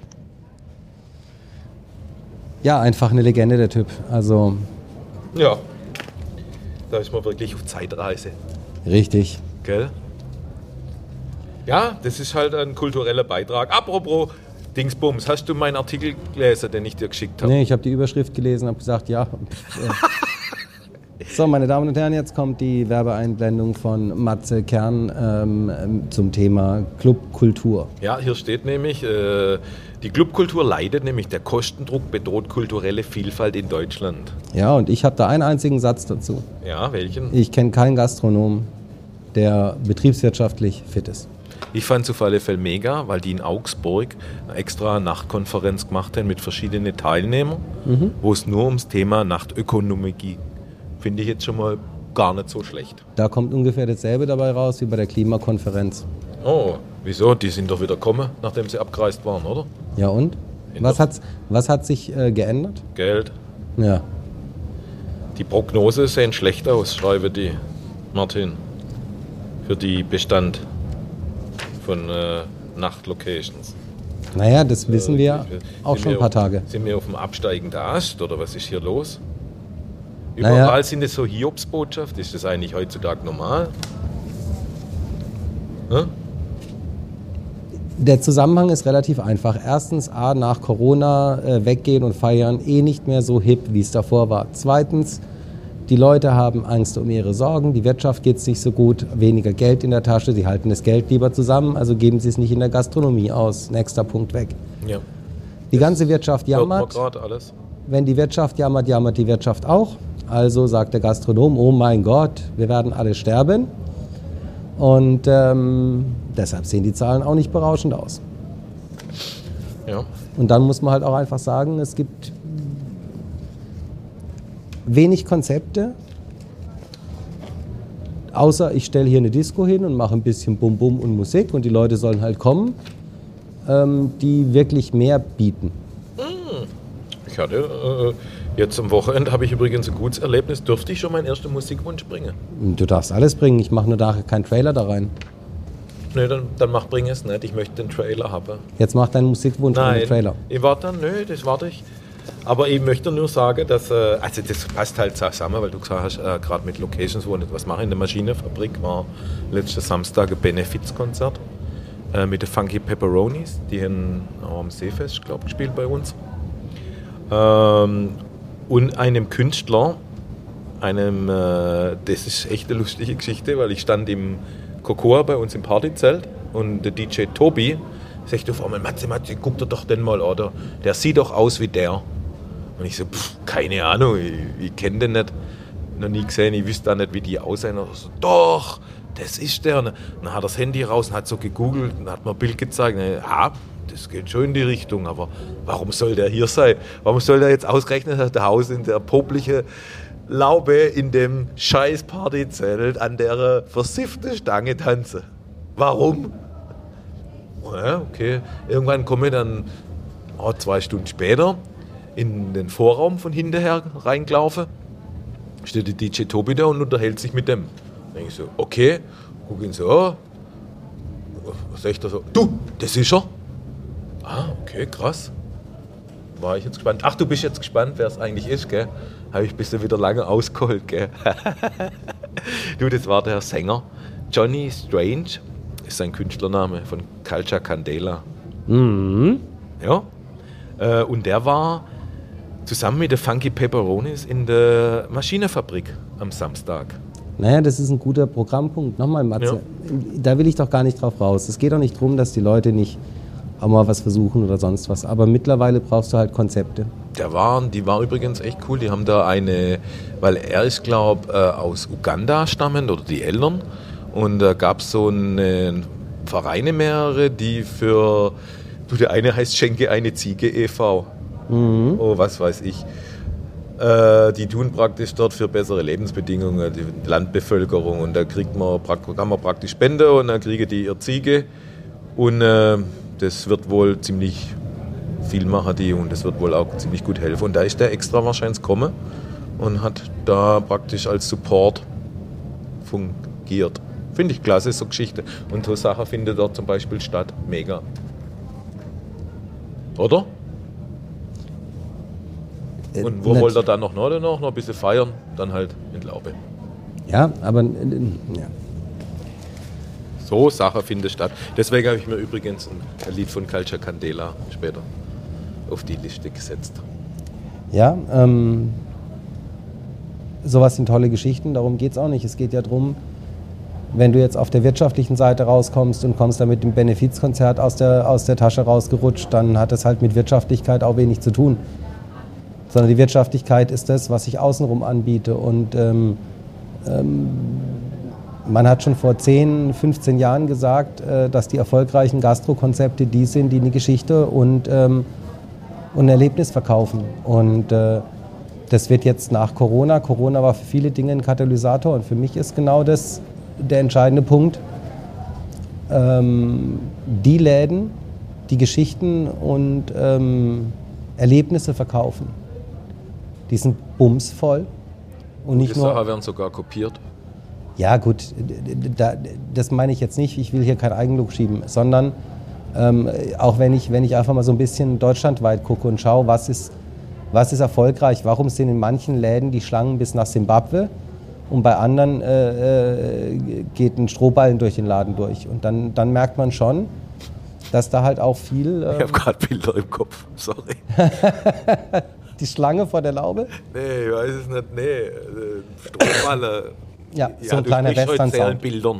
Ja, einfach eine Legende, der Typ. Also Ja, da ist man wirklich auf Zeitreise. richtig. Gell? Ja, das ist halt ein kultureller Beitrag. Apropos Dingsbums, hast du meinen Artikel gelesen, den ich dir geschickt habe? Nee, ich habe die Überschrift gelesen und habe gesagt, ja. pff, äh. So, meine Damen und Herren, jetzt kommt die Werbeeinblendung von Matze Kern ähm, zum Thema Clubkultur. Ja, hier steht nämlich, äh, die Clubkultur leidet, nämlich der Kostendruck bedroht kulturelle Vielfalt in Deutschland. Ja, und ich habe da einen einzigen Satz dazu. Ja, welchen? Ich kenne keinen Gastronom, der betriebswirtschaftlich fit ist. Ich fand es auf alle Fälle mega, weil die in Augsburg eine extra Nachtkonferenz gemacht haben mit verschiedenen Teilnehmern, Mhm. wo es nur ums Thema Nachtökonomie ging. Finde ich jetzt schon mal gar nicht so schlecht. Da kommt ungefähr dasselbe dabei raus wie bei der Klimakonferenz. Oh, wieso? Die sind doch wieder gekommen, nachdem sie abgereist waren, oder? Ja und? In Was, der- hat's, was hat sich äh, geändert? Geld. Ja. Die Prognose sehen schlecht aus, schreibe die Martin. Für die Bestand von äh, Nachtlocations. Naja, das wissen wir Sind auch wir schon ein paar auf, Tage. Sind wir auf dem absteigenden Ast oder was ist hier los? Naja. Überall sind es so Hiobsbotschaft. Ist das eigentlich heutzutage normal? Hm? Der Zusammenhang ist relativ einfach. Erstens, A, nach Corona äh, weggehen und feiern eh nicht mehr so hip, wie es davor war. Zweitens, die Leute haben Angst um ihre Sorgen, die Wirtschaft geht es nicht so gut, weniger Geld in der Tasche, sie halten das Geld lieber zusammen, also geben sie es nicht in der Gastronomie aus. Nächster Punkt weg. Ja. Die ganze Wirtschaft Hört man jammert. gerade alles. Wenn die Wirtschaft jammert, jammert die Wirtschaft auch. Also sagt der Gastronom, oh mein Gott, wir werden alle sterben. Und ähm, deshalb sehen die Zahlen auch nicht berauschend aus. Ja. Und dann muss man halt auch einfach sagen, es gibt wenig Konzepte, außer ich stelle hier eine Disco hin und mache ein bisschen Bum-Bum und Musik und die Leute sollen halt kommen, ähm, die wirklich mehr bieten. Ich hatte äh, jetzt am Wochenende habe ich übrigens ein gutes Erlebnis. Dürfte ich schon meinen ersten Musikwunsch bringen? Du darfst alles bringen, ich mache nur nachher keinen Trailer da rein. Nö, dann, dann mach bring es nicht. Ich möchte den Trailer haben. Jetzt mach deinen Musikwunsch ohne Nein, Trailer. ich warte dann, nö, das warte ich. Aber ich möchte nur sagen, dass, äh, also das passt halt zusammen, weil du gesagt hast, äh, gerade mit Locations, wo ich was mache in der Maschinenfabrik, war letzten Samstag ein Benefizkonzert äh, mit den Funky Pepperonis, die haben auch am Seefest, glaube ich, gespielt bei uns. Ähm, und einem Künstler, einem, äh, das ist echt eine lustige Geschichte, weil ich stand im Cocoa bei uns im Partyzelt und der D J Tobi sagt auf einmal, Matze, Matze, guck dir doch den mal, oder? Der sieht doch aus wie der. Und ich so, pff, keine Ahnung, ich, ich kenne den nicht, noch nie gesehen, ich wüsste auch nicht, wie die aussehen. Und so, doch, das ist der. Und dann hat er das Handy raus und hat so gegoogelt und hat mir ein Bild gezeigt. Und ich, ja, das geht schon in die Richtung, aber warum soll der hier sein? Warum soll der jetzt ausgerechnet das Haus in der popliche Laube in dem scheiß Partyzelt an der versifften Stange tanzen? Warum? Ja, okay. Irgendwann komme ich dann oh, zwei Stunden später in den Vorraum von hinterher reingelaufen. Steht der D J Tobi da und unterhält sich mit dem. Dann denke ich so, okay, guck ihn so an. Was sag ich da so? Du, das ist er. Ah, okay, krass. War ich jetzt gespannt. Ach, du bist jetzt gespannt, wer es eigentlich ist, gell? Habe ich ein bisschen wieder lange ausgeholt, gell? Du, das war der Sänger. Johnny Strange ist sein Künstlername von Culture Candela. Mhm. Ja. Äh, und der war zusammen mit den Funky Pepperonis in der Maschinenfabrik am Samstag. Naja, das ist ein guter Programmpunkt. Nochmal, Matze, da will ich doch gar nicht drauf raus. Es geht doch nicht darum, dass die Leute nicht auch mal was versuchen oder sonst was. Aber mittlerweile brauchst du halt Konzepte. Der war, die war übrigens echt cool. Die haben da eine, weil er ist, glaube ich, aus Uganda stammend oder die Eltern. Und da gab es so eine Vereine mehrere, die für, du, der eine heißt Schenke eine Ziege e V Mhm. Oh, was weiß ich. Äh, die tun praktisch dort für bessere Lebensbedingungen, die Landbevölkerung. Und da kriegt man, kann man praktisch Spende und dann kriegen die ihre Ziege. Und äh, das wird wohl ziemlich viel machen die und das wird wohl auch ziemlich gut helfen. Und da ist der extra wahrscheinlich gekommen und hat da praktisch als Support fungiert. Finde ich klasse, so Geschichte. Und so Sachen findet dort zum Beispiel statt. Mega. Oder? Und wo wollt ihr dann noch, noch, noch, noch ein bisschen feiern? Dann halt in Laube. Ja, aber ja. So Sachen findet statt. Deswegen habe ich mir übrigens ein Lied von Culture Candela später auf die Liste gesetzt. Ja, ähm, sowas sind tolle Geschichten, darum geht es auch nicht. Es geht ja darum, wenn du jetzt auf der wirtschaftlichen Seite rauskommst und kommst da mit dem Benefizkonzert aus der, aus der Tasche rausgerutscht, dann hat das halt mit Wirtschaftlichkeit auch wenig zu tun. Sondern die Wirtschaftlichkeit ist das, was ich außenrum anbiete. Und ähm, ähm, man hat schon vor zehn, fünfzehn Jahren gesagt, äh, dass die erfolgreichen Gastrokonzepte die sind, die eine Geschichte und, ähm, und ein Erlebnis verkaufen. Und äh, das wird jetzt nach Corona. Corona war für viele Dinge ein Katalysator und für mich ist genau das der entscheidende Punkt. Ähm, die Läden, die Geschichten und ähm, Erlebnisse verkaufen. Die sind bumsvoll. Und nicht die nur. Sachen werden sogar kopiert. Ja, gut, da, das meine ich jetzt nicht. Ich will hier kein Eigenlob schieben, sondern ähm, auch wenn ich, wenn ich einfach mal so ein bisschen deutschlandweit gucke und schaue, was ist, was ist erfolgreich, warum sind in manchen Läden die Schlangen bis nach Simbabwe und bei anderen äh, äh, geht ein Strohballen durch den Laden durch. Und dann, dann merkt man schon, dass da halt auch viel. Ähm, ich habe gerade Bilder im Kopf, sorry. Die Schlange vor der Laube? Nee, ich weiß es nicht, nee. Strohballe. Ja, so ein kleiner Western-Sound. Bildern.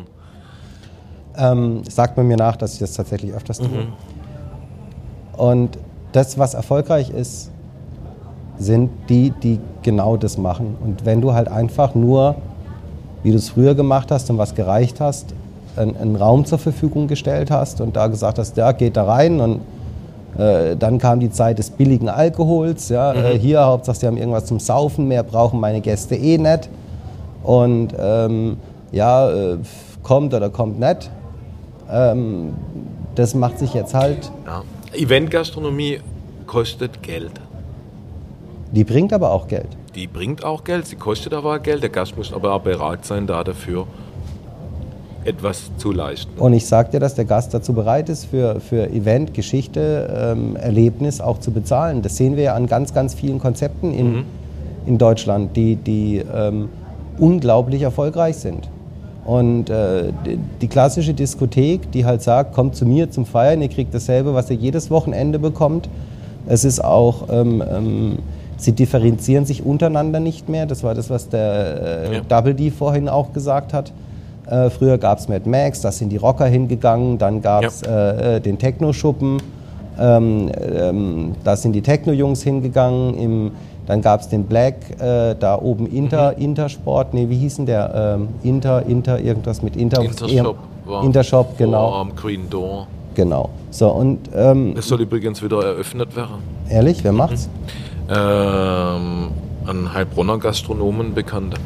Ähm, sagt man mir nach, dass ich das tatsächlich öfters tue. Mhm. Und das, was erfolgreich ist, sind die, die genau das machen. Und wenn du halt einfach nur, wie du es früher gemacht hast und was gereicht hast, einen, einen Raum zur Verfügung gestellt hast und da gesagt hast, ja, geht da rein und äh, dann kam die Zeit des billigen Alkohols. Ja, mhm. äh, hier, Hauptsache, sie haben irgendwas zum Saufen, mehr brauchen meine Gäste eh nicht. Und ähm, ja, äh, kommt oder kommt nicht. Ähm, das macht sich jetzt halt. Ja. Eventgastronomie kostet Geld. Die bringt aber auch Geld. Die bringt auch Geld, sie kostet aber auch Geld. Der Gast muss aber auch bereit sein, da dafür etwas zu leisten. Und ich sage dir, dass der Gast dazu bereit ist, für, für Event, Geschichte, ähm, Erlebnis auch zu bezahlen. Das sehen wir ja an ganz, ganz vielen Konzepten in, mhm. in Deutschland, die, die ähm, unglaublich erfolgreich sind. Und äh, die, die klassische Diskothek, die halt sagt, kommt zu mir zum Feiern, ihr kriegt dasselbe, was ihr jedes Wochenende bekommt. Es ist auch, ähm, ähm, sie differenzieren sich untereinander nicht mehr. Das war das, was der äh, ja. Double D vorhin auch gesagt hat. Äh, früher gab es Mad Max, da sind die Rocker hingegangen, dann gab es ja. äh, den Techno-Schuppen, ähm, ähm, da sind die Techno-Jungs hingegangen, im, dann gab es den Black, äh, da oben Inter, mhm. Intersport, nee, wie hieß denn der? Ähm, Inter, Inter, irgendwas mit Inter. Intershop war Intershop, genau. Am Green Door. Genau. So, und, ähm, das soll übrigens wieder eröffnet werden. Ehrlich, wer macht's? Mhm. Ähm, ein Heilbronner Gastronomen Bekannter.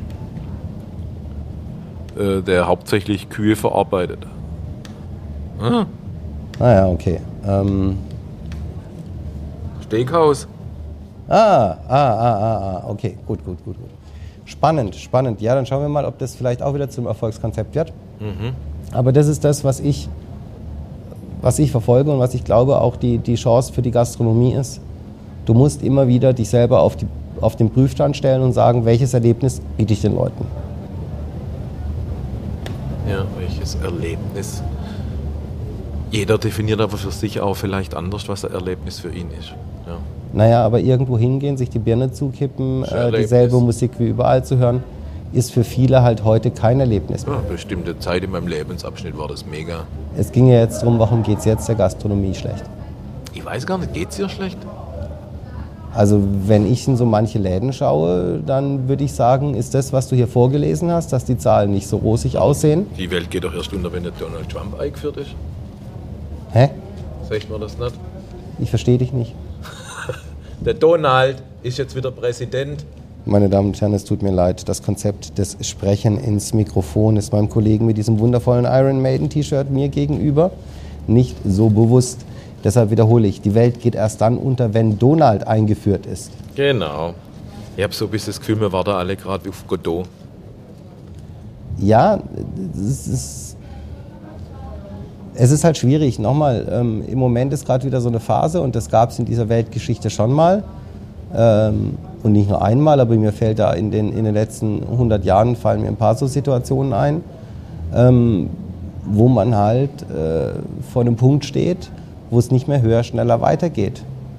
Der hauptsächlich Kühe verarbeitet. Ah, ah ja, okay. Ähm. Steakhouse. Ah, ah, ah, ah, ah, okay, gut, gut, gut, gut. Spannend, spannend. Ja, dann schauen wir mal, ob das vielleicht auch wieder zum Erfolgskonzept wird. Mhm. Aber das ist das, was ich, was ich verfolge und was ich glaube auch die, die Chance für die Gastronomie ist. Du musst immer wieder dich selber auf, die, auf den Prüfstand stellen und sagen, welches Erlebnis biete ich den Leuten. Ja, welches Erlebnis. Jeder definiert aber für sich auch vielleicht anders, was ein Erlebnis für ihn ist. Ja. Naja, aber irgendwo hingehen, sich die Birne zukippen, äh, dieselbe Musik wie überall zu hören, ist für viele halt heute kein Erlebnis mehr. Ja, bestimmte Zeit in meinem Lebensabschnitt war das mega. Es ging ja jetzt darum, warum geht es jetzt der Gastronomie schlecht? Ich weiß gar nicht, geht es ihr schlecht? Also wenn ich in so manche Läden schaue, dann würde ich sagen, ist das, was du hier vorgelesen hast, dass die Zahlen nicht so rosig aussehen. Die Welt geht doch erst unter, wenn der Donald Trump eingeführt ist. Hä? Sagt man das nicht? Ich verstehe dich nicht. Der Donald ist jetzt wieder Präsident. Meine Damen und Herren, es tut mir leid, das Konzept des Sprechen ins Mikrofon ist meinem Kollegen mit diesem wundervollen Iron Maiden T-Shirt mir gegenüber nicht so bewusst. Deshalb wiederhole ich, die Welt geht erst dann unter, wenn Donald eingeführt ist. Genau. Ich habe so ein bisschen das Gefühl, wir warten alle gerade auf Godot. Ja, es ist, es ist halt schwierig. Nochmal, ähm, im Moment ist gerade wieder so eine Phase und das gab es in dieser Weltgeschichte schon mal. Ähm, und nicht nur einmal, aber mir fällt da in den, in den letzten hundert Jahren fallen mir ein paar so Situationen ein, ähm, wo man halt äh, vor einem Punkt steht, wo es nicht mehr höher, schneller weitergeht.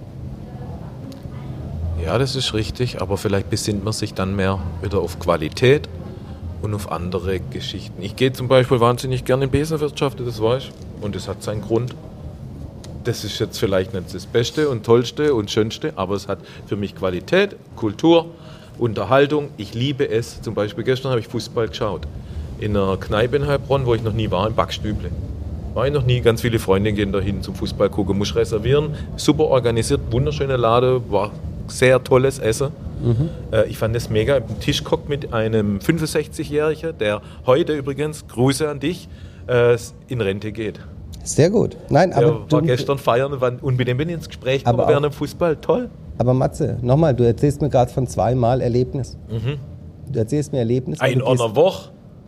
Ja, das ist richtig, aber vielleicht besinnt man sich dann mehr wieder auf Qualität und auf andere Geschichten. Ich gehe zum Beispiel wahnsinnig gerne in Besenwirtschaft, das weiß ich, und das hat seinen Grund. Das ist jetzt vielleicht nicht das Beste und Tollste und Schönste, aber es hat für mich Qualität, Kultur, Unterhaltung. Ich liebe es. Zum Beispiel gestern habe ich Fußball geschaut. In einer Kneipe in Heilbronn, wo ich noch nie war, im Backstüble. War ich noch nie, ganz viele Freunde gehen dahin zum Fußball gucken, muss reservieren. Super organisiert, wunderschöne Lade, war sehr tolles Essen. Mhm. Äh, ich fand es mega. Am Tisch gehockt mit einem fünfundsechzigjährigen, der heute übrigens, Grüße an dich, äh, in Rente geht. Sehr gut. Nein, der aber war du, gestern feiern und mit dem bin ich ins Gespräch gekommen während dem Fußball. Toll. Aber Matze, nochmal, du erzählst mir gerade von zweimal Erlebnis. Mhm. Du erzählst mir Erlebnis. Ein in einer Woche.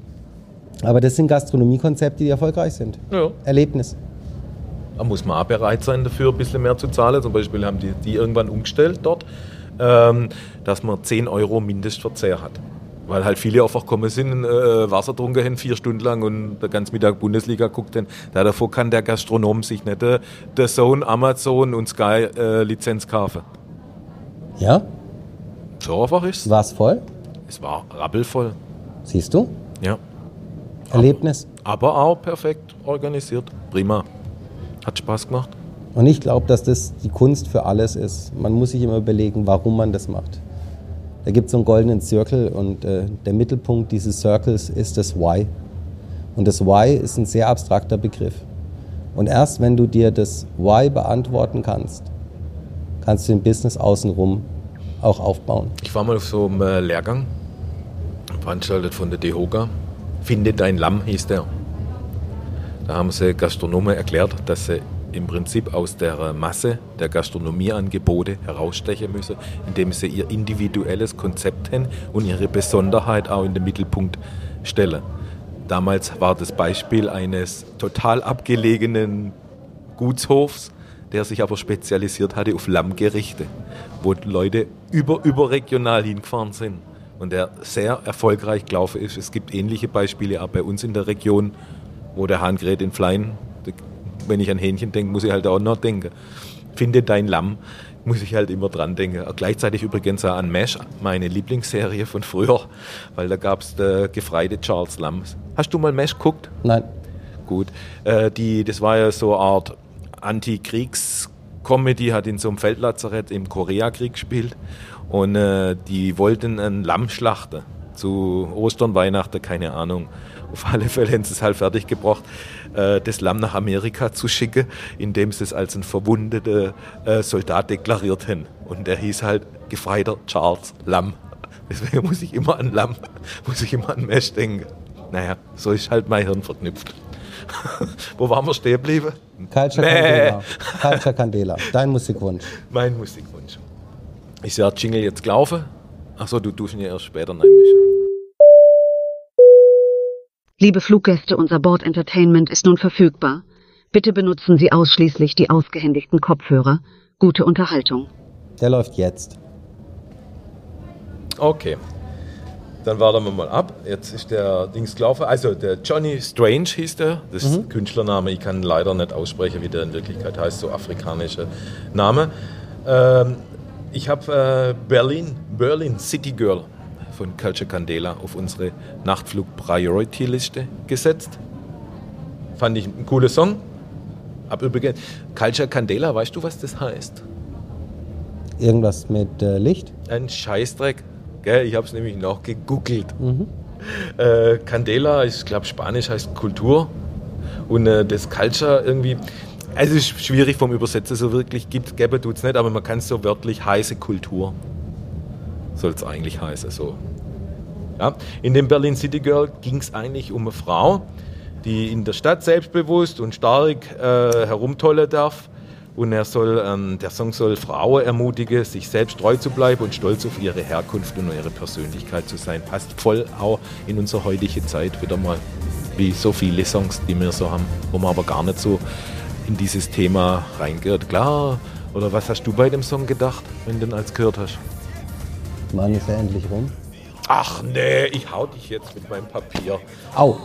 Aber das sind Gastronomiekonzepte, die erfolgreich sind. Ja. Erlebnis. Da muss man auch bereit sein, dafür ein bisschen mehr zu zahlen. Zum Beispiel haben die, die irgendwann umgestellt dort, ähm, dass man zehn Euro Mindestverzehr hat. Weil halt viele einfach gekommen sind, äh, Wasser getrunken haben, vier Stunden lang und den ganzen Mittag Bundesliga guckt haben. Da davor kann der Gastronom sich nicht äh, der Zone, Amazon und Sky äh, Lizenz kaufen. Ja? So einfach ist es. War es voll? Es war rappelvoll. Siehst du? Ja. Erlebnis. Aber, aber auch perfekt organisiert. Prima. Hat Spaß gemacht. Und ich glaube, dass das die Kunst für alles ist. Man muss sich immer überlegen, warum man das macht. Da gibt es so einen goldenen Circle und äh, der Mittelpunkt dieses Circles ist das Why. Und das Why ist ein sehr abstrakter Begriff. Und erst wenn du dir das Why beantworten kannst, kannst du den Business außenrum auch aufbauen. Ich war mal auf so einem äh, Lehrgang, veranstaltet von der DEHOGA. Finde dein Lamm hieß der. Da haben sie Gastronomen erklärt, dass sie im Prinzip aus der Masse der Gastronomieangebote herausstechen müssen, indem sie ihr individuelles Konzept haben und ihre Besonderheit auch in den Mittelpunkt stellen. Damals war das Beispiel eines total abgelegenen Gutshofs, der sich aber spezialisiert hatte auf Lammgerichte, wo Leute über, überregional hingefahren sind und der sehr erfolgreich gelaufen ist. Es gibt ähnliche Beispiele auch bei uns in der Region, wo der Hahngret in Flein, wenn ich an Hähnchen denke, muss ich halt auch noch denken. Finde dein Lamm, muss ich halt immer dran denken. Gleichzeitig übrigens auch an MASH, meine Lieblingsserie von früher, weil da gab es der gefreite Charles Lamm. Hast du mal MASH geguckt? Nein. Gut. Äh, die, das war ja so eine Art Anti-Kriegs-Comedy, hat in so einem Feldlazarett im Koreakrieg gespielt und äh, die wollten ein Lamm schlachten. Zu Ostern, Weihnachten, keine Ahnung. Auf alle Fälle haben sie es halt fertig gebracht, äh, das Lamm nach Amerika zu schicken, indem sie es als ein verwundeter äh, Soldat deklariert haben. Und der hieß halt Gefreiter Charles Lamm. Deswegen muss ich immer an Lamm, muss ich immer an MASH denken. Naja, so ist halt mein Hirn verknüpft. Wo waren wir stehen geblieben? Culture Candela. Culture Candela, dein Musikwunsch. Mein Musikwunsch. Ist ja Jingle jetzt gelaufen? Achso, du tust ihn ja erst später reinmischen. Liebe Fluggäste, unser Bord Entertainment ist nun verfügbar. Bitte benutzen Sie ausschließlich die ausgehändigten Kopfhörer. Gute Unterhaltung. Der läuft jetzt. Okay. Dann warten wir mal ab. Jetzt ist der Dings gelaufen. Also der Johnny Strange hieß der. Das ist mhm. Künstlername. Ich kann leider nicht aussprechen, wie der in Wirklichkeit heißt. So afrikanischer Name. Ähm, ich habe äh, Berlin, Berlin City Girl von Culture Candela auf unsere Nachtflug-Priority-Liste gesetzt. Fand ich ein cooler Song. Ab übrigens, Culture Candela, weißt du, was das heißt? Irgendwas mit äh, Licht? Ein Scheißdreck. Gell, ich habe es nämlich noch gegoogelt. Mhm. Äh, Candela, ich glaube Spanisch heißt Kultur. Und äh, das Culture irgendwie, also es ist schwierig vom Übersetzen, so wirklich gibt, gäbe tut es nicht, aber man kann es so wörtlich heiße Kultur. Soll es eigentlich heißen, so. Ja. In dem Berlin City Girl ging es eigentlich um eine Frau, die in der Stadt selbstbewusst und stark äh, herumtollen darf. Und er soll, ähm, der Song soll Frauen ermutigen, sich selbst treu zu bleiben und stolz auf ihre Herkunft und ihre Persönlichkeit zu sein. Passt voll auch in unsere heutige Zeit wieder mal, wie so viele Songs, die wir so haben, wo man aber gar nicht so in dieses Thema reingehört. Klar, oder was hast du bei dem Song gedacht, wenn du den als gehört hast? Mann, ist er endlich rum? Ach nee, ich hau dich jetzt mit meinem Papier. Au.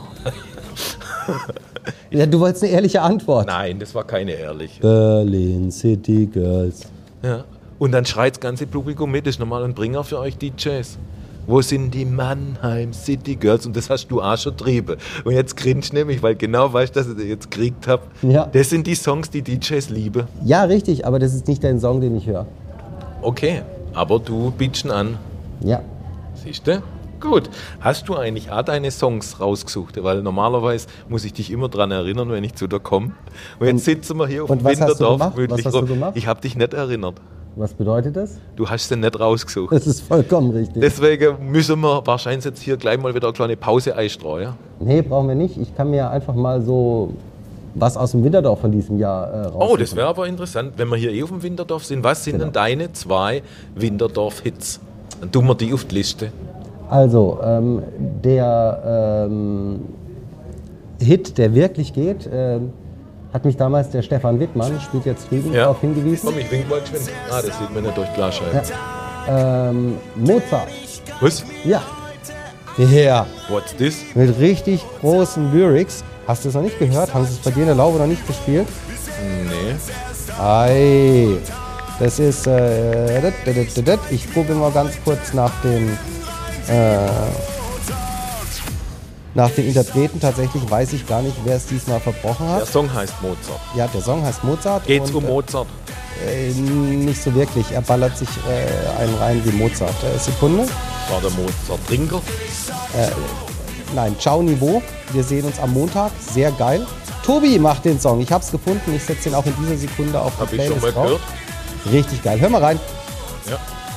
Ja, du wolltest eine ehrliche Antwort. Nein, das war keine ehrliche. Berlin City Girls. Ja. Und dann schreit das ganze Publikum mit, das ist nochmal ein Bringer für euch D Js. Wo sind die Mannheim City Girls? Und das hast du auch schon trieben. Und jetzt grinst nämlich, weil genau weißt, dass ich das jetzt gekriegt habe. Ja. Das sind die Songs, die D Js lieben. Ja, richtig, aber das ist nicht dein Song, den ich höre. Okay, aber du bietst ihn an. Ja. Siehst du? Gut. Hast du eigentlich auch deine Songs rausgesucht? Weil normalerweise muss ich dich immer daran erinnern, wenn ich zu dir komme. Und jetzt Und- sitzen wir hier auf und dem was hast du Winterdorf. gemacht? gemütlich Was hast du rum. gemacht? Ich habe dich nicht erinnert. Was bedeutet das? Du hast den nicht rausgesucht. Das ist vollkommen richtig. Deswegen müssen wir wahrscheinlich jetzt hier gleich mal wieder eine kleine Pause einstreuen. Nee, brauchen wir nicht. Ich kann mir einfach mal so was aus dem Winterdorf von diesem Jahr äh, raussuchen. Oh, das wäre aber interessant, wenn wir hier eh auf dem Winterdorf sind. Was sind Genau. denn deine zwei Winterdorf-Hits? Dann tun wir die auf die Liste. Also, ähm, der ähm, Hit, der wirklich geht, ähm, hat mich damals der Stefan Wittmann, spielt jetzt drüben, Ja. darauf hingewiesen. Komm, ich wink mal geschwind. Ah, das sieht man nicht durch Glasscheiben. Ähm, Mozart. Was? Ja. Ja. What's this? Mit richtig großen Lyrics. Hast du es noch nicht gehört? Haben sie es bei dir in der Laube noch nicht gespielt? Nee. Ei. Das ist, äh, dat, dat, dat, dat. Ich gucke mal ganz kurz nach den, äh, nach den Interpreten. Tatsächlich weiß ich gar nicht, wer es diesmal verbrochen Der hat. Song heißt Mozart. Ja, der Song heißt Mozart. Geht's und, um Mozart? Äh, nicht so wirklich. Er ballert sich äh, einen rein wie Mozart. Äh, Sekunde. War der Mozart Trinker? Nein, ciao Niveau. Wir sehen uns am Montag. Sehr geil. Tobi macht den Song. Ich hab's gefunden. Ich setze den auch in dieser Sekunde auf die Hab ich schon Playlist mal drauf. gehört. Richtig geil. Hör mal rein. Ja.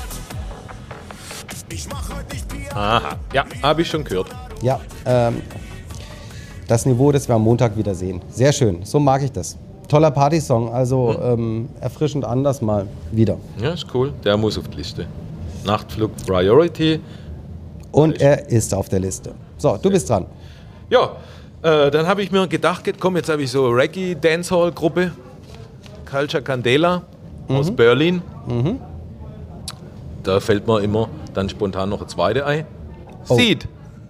Aha. Ja, habe ich schon gehört. Ja, ähm, das Niveau, das wir am Montag wieder sehen. Sehr schön. So mag ich das. Toller Partysong. Also ähm, erfrischend anders mal wieder. Ja, ist cool. Der muss auf die Liste. Nachtflug Priority. Und er ist auf der Liste. So, du bist dran. Ja, äh, dann habe ich mir gedacht, komm, jetzt habe ich so Reggae Dancehall Gruppe, Culture Candela aus Berlin. Da fällt mir immer dann spontan noch eine zweite ein. Oh. Seed.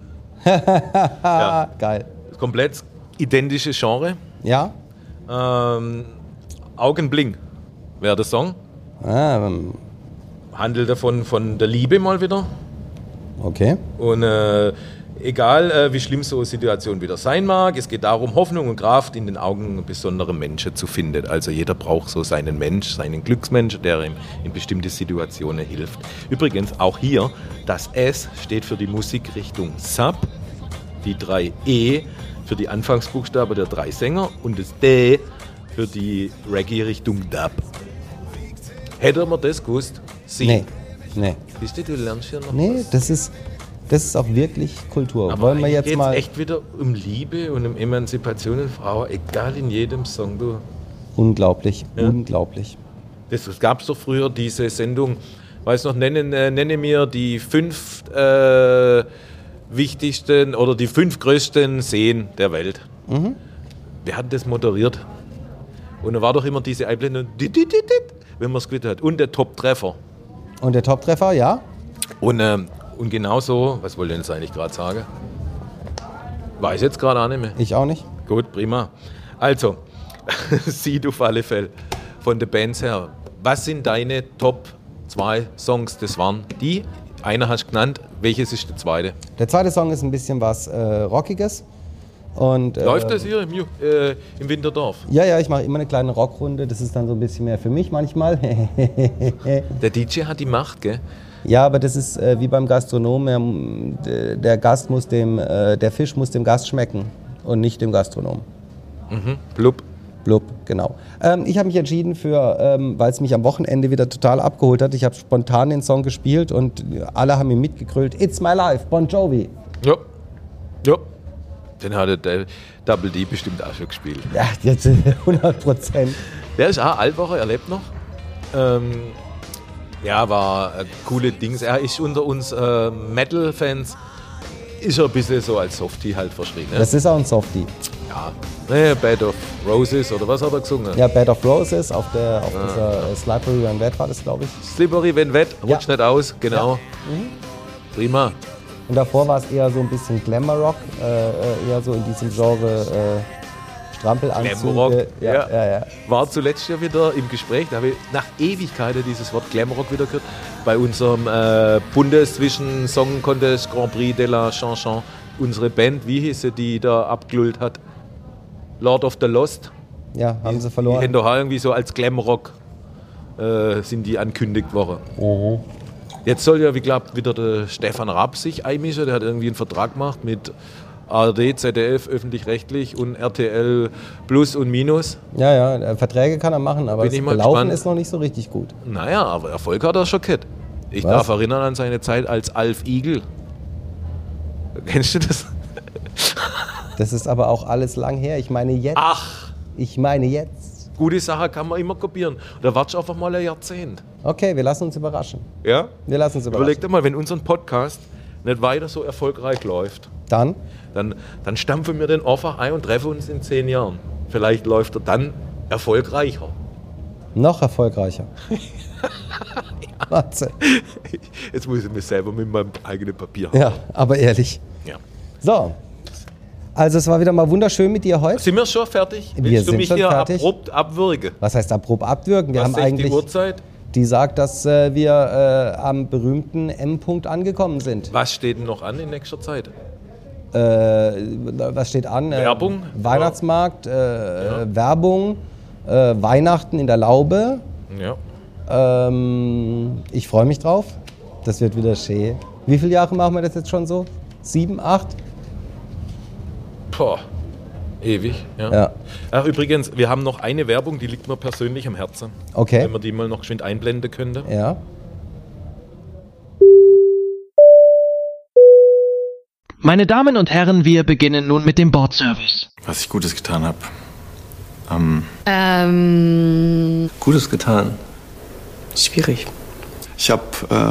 Ah, geil. Komplett identische Genre. Ja? Ähm, Augenblink wäre der Song. Ah, ähm, Handelt davon von der Liebe mal wieder. okay. Und äh, egal, äh, wie schlimm so eine Situation wieder sein mag, es geht darum, Hoffnung und Kraft in den Augen besonderer Menschen zu finden. Also jeder braucht so seinen Mensch, seinen Glücksmensch, der ihm in bestimmte Situationen hilft. Übrigens auch hier, das S steht für die Musikrichtung Sub, die drei E für die Anfangsbuchstaben der drei Sänger und das D für die Reggae-Richtung Dub. Hätte man das gewusst? Sie. Nee. Nee. Siehst du, du lernst hier noch Nee, was. das ist, das ist auch wirklich Kultur. Aber Wollen wir eigentlich jetzt geht's mal. echt wieder um Liebe und um Emanzipation der Frau, egal in jedem Song. Du. Unglaublich, Ja. unglaublich. Das gab es doch früher, diese Sendung, weiß noch, nenne, äh, nenne mir die fünf äh, wichtigsten oder die fünf größten Seen der Welt. Mhm. Wer hat das moderiert? Und da war doch immer diese Einblendung, dit, dit, dit, dit, wenn man es gewusst hat. Und der Top-Treffer. Und der Top-Treffer, ja? Und, ähm, und genauso, was wollte ich jetzt eigentlich gerade sagen? Weiß jetzt gerade auch nicht mehr. Ich auch nicht. Gut, prima. Also, Seed auf alle Fälle von den Bands her. Was sind deine Top zwei Songs? Das waren die. Einer hast du genannt. Welches ist der zweite? Der zweite Song ist ein bisschen was äh, Rockiges. Und, Läuft äh, das hier im, Ju- äh, im Winterdorf? Ja, ja, ich mache immer eine kleine Rockrunde. Das ist dann so ein bisschen mehr für mich manchmal. Der D J hat die Macht, gell? Ja, aber das ist äh, wie beim Gastronomen. Der, der Gast muss dem, äh, der Fisch muss dem Gast schmecken und nicht dem Gastronom. Mhm. Blub. Blub, genau. Ähm, ich habe mich entschieden für, ähm, weil es mich am Wochenende wieder total abgeholt hat. Ich habe spontan den Song gespielt und alle haben ihn mitgegrölt. It's my life, Bon Jovi. Ja. Ja. Den hat der Double D bestimmt auch schon gespielt. Ja, jetzt hundert Prozent. Der ist auch Altwoche, er lebt noch. Ähm, ja, war äh, coole Dings. Er ist unter uns äh, Metal-Fans, ist er ein bisschen so als Softie halt verschrien. Ne? Das ist auch ein Softie. Ja, ne, Bed of Roses oder was hat er gesungen? Ja, Bed of Roses auf, der, auf ah. dieser äh, Slippery When Wet war das, glaube ich. Slippery When Wet, rutscht ja. nicht aus, genau. Ja. Mhm. Prima. Und davor war es eher so ein bisschen Glamour-Rock, äh, eher so in diesem Genre äh, Strampelanzüge. Glamour-Rock, ja, ja. Ja, ja. War zuletzt ja wieder im Gespräch, da habe ich nach Ewigkeiten dieses Wort Glamour-Rock wieder gehört, bei unserem äh, Bundesvision-Song-Contest Grand Prix de la Chanson. Unsere Band, wie hieß sie, die da abgelullt hat? Lord of the Lost. Ja, haben sie verloren. Die haben doch irgendwie so als Glam-Rock äh, sind die ankündigt worden. Mhm. Jetzt soll ja, wie glaubt, wieder der Stefan Raab sich einmischen. Der hat irgendwie einen Vertrag gemacht mit A R D, Z D F, öffentlich-rechtlich und R T L Plus und Minus. Ja, ja, Verträge kann er machen, aber Bin das ich mal Belaufen gespannt. ist noch nicht so richtig gut. Naja, aber Erfolg hat er schon gehabt. Ich Was? darf erinnern an seine Zeit als Alf Igel. Kennst du das? Das ist aber auch alles lang her. Ich meine jetzt. Ach, Ich meine jetzt. gute Sache kann man immer kopieren. Da wartest du einfach mal ein Jahrzehnt. Okay, wir lassen uns überraschen. Ja? Wir lassen uns überraschen. Überleg dir mal, wenn unser Podcast nicht weiter so erfolgreich läuft, Dann? dann, dann stampfen wir den einfach ein und treffen uns in zehn Jahren. Vielleicht läuft er dann erfolgreicher. Noch erfolgreicher. Wahnsinn. Jetzt muss ich mich selber mit meinem eigenen Papier Ja, aber ehrlich. Ja. So. Also es war wieder mal wunderschön mit dir heute. Sind wir schon fertig? Wir Willst du sind mich schon hier fertig. abrupt abwürgen? Was heißt abrupt abwürgen? Wir Was haben sagt eigentlich die Uhrzeit? die sagt, dass äh, wir äh, am berühmten M-Punkt angekommen sind. Was steht denn noch an in nächster Zeit? Äh, was steht an? Äh, Werbung? Weihnachtsmarkt, äh, Ja. äh, Werbung, äh, Weihnachten in der Laube. Ja. Ähm, ich freue mich drauf. Das wird wieder schön. Wie viele Jahre machen wir das jetzt schon so? Sieben, acht? Boah. Ewig, ja. Ja. Ach, übrigens, wir haben noch eine Werbung, die liegt mir persönlich am Herzen. Okay. Wenn man die mal noch geschwind einblenden könnte. Ja. Meine Damen und Herren, wir beginnen nun mit dem Bordservice. Was ich Gutes getan habe. Ähm, Ähm, Gutes getan. schwierig. Ich habe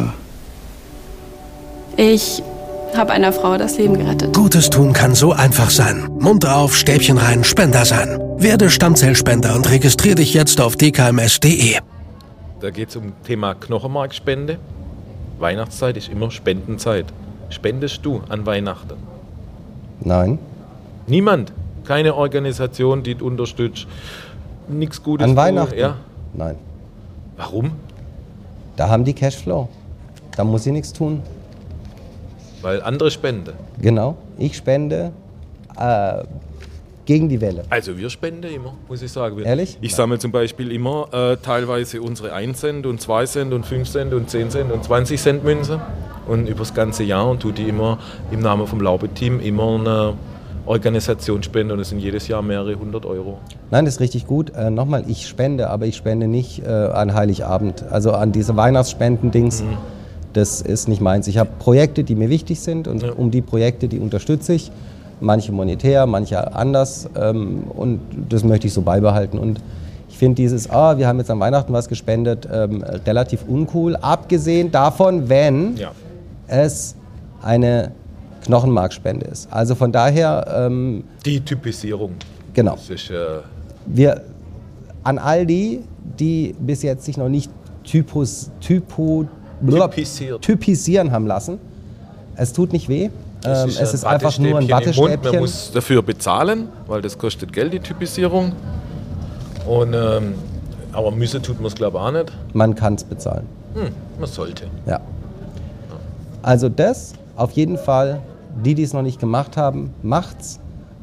äh, Ich habe einer Frau das Leben gerettet. Gutes tun kann so einfach sein. Munter auf, Stäbchen rein, Spender sein. Werde Stammzellspender und registriere dich jetzt auf d k m s punkt d e. Da geht es um Thema Knochenmarkspende. Weihnachtszeit ist immer Spendenzeit. Spendest du an Weihnachten? Nein. Niemand. Keine Organisation, die du unterstützt. Nichts Gutes. An tun. Weihnachten? Ja. Nein. Warum? Da haben die Cashflow. Da muss ich nichts tun. Weil andere spenden. Genau. Ich spende äh, gegen die Welle. Also wir spenden immer, muss ich sagen. Wir, Ehrlich? Ich sammle zum Beispiel immer äh, teilweise unsere ein Cent und zwei Cent und fünf Cent und zehn Cent und zwanzig Cent Münze und übers ganze Jahr und tue die immer im Namen vom Laube-Team immer eine Organisation spenden und es sind jedes Jahr mehrere hundert Euro. Nein, das ist richtig gut. Äh, Nochmal, ich spende, aber ich spende nicht äh, an Heiligabend. Also an diese Weihnachtsspenden-Dings. Mhm. Das ist nicht meins. Ich habe Projekte, die mir wichtig sind und Ja. um die Projekte, die unterstütze ich. Manche monetär, manche anders. Ähm, und das möchte ich so beibehalten. Und ich finde dieses, ah, wir haben jetzt an Weihnachten was gespendet, ähm, relativ uncool. Abgesehen davon, wenn Ja. es eine Knochenmarkspende ist. Also von daher, ähm, Die Typisierung. genau. Das ist, äh, Wir an all die, die bis jetzt sich noch nicht typos, typo, Typisiert. typisieren haben lassen. Es tut nicht weh. das Ähm, ist es ist einfach nur ein Wattestäbchen im Mund. Man Wattestäbchen. muss dafür bezahlen, weil das kostet Geld, die Typisierung. Und, ähm, aber müssen tut man es glaube ich auch nicht. Man kann es bezahlen. Hm, man sollte. Ja. Also das auf jeden Fall. Die, die es noch nicht gemacht haben, macht's.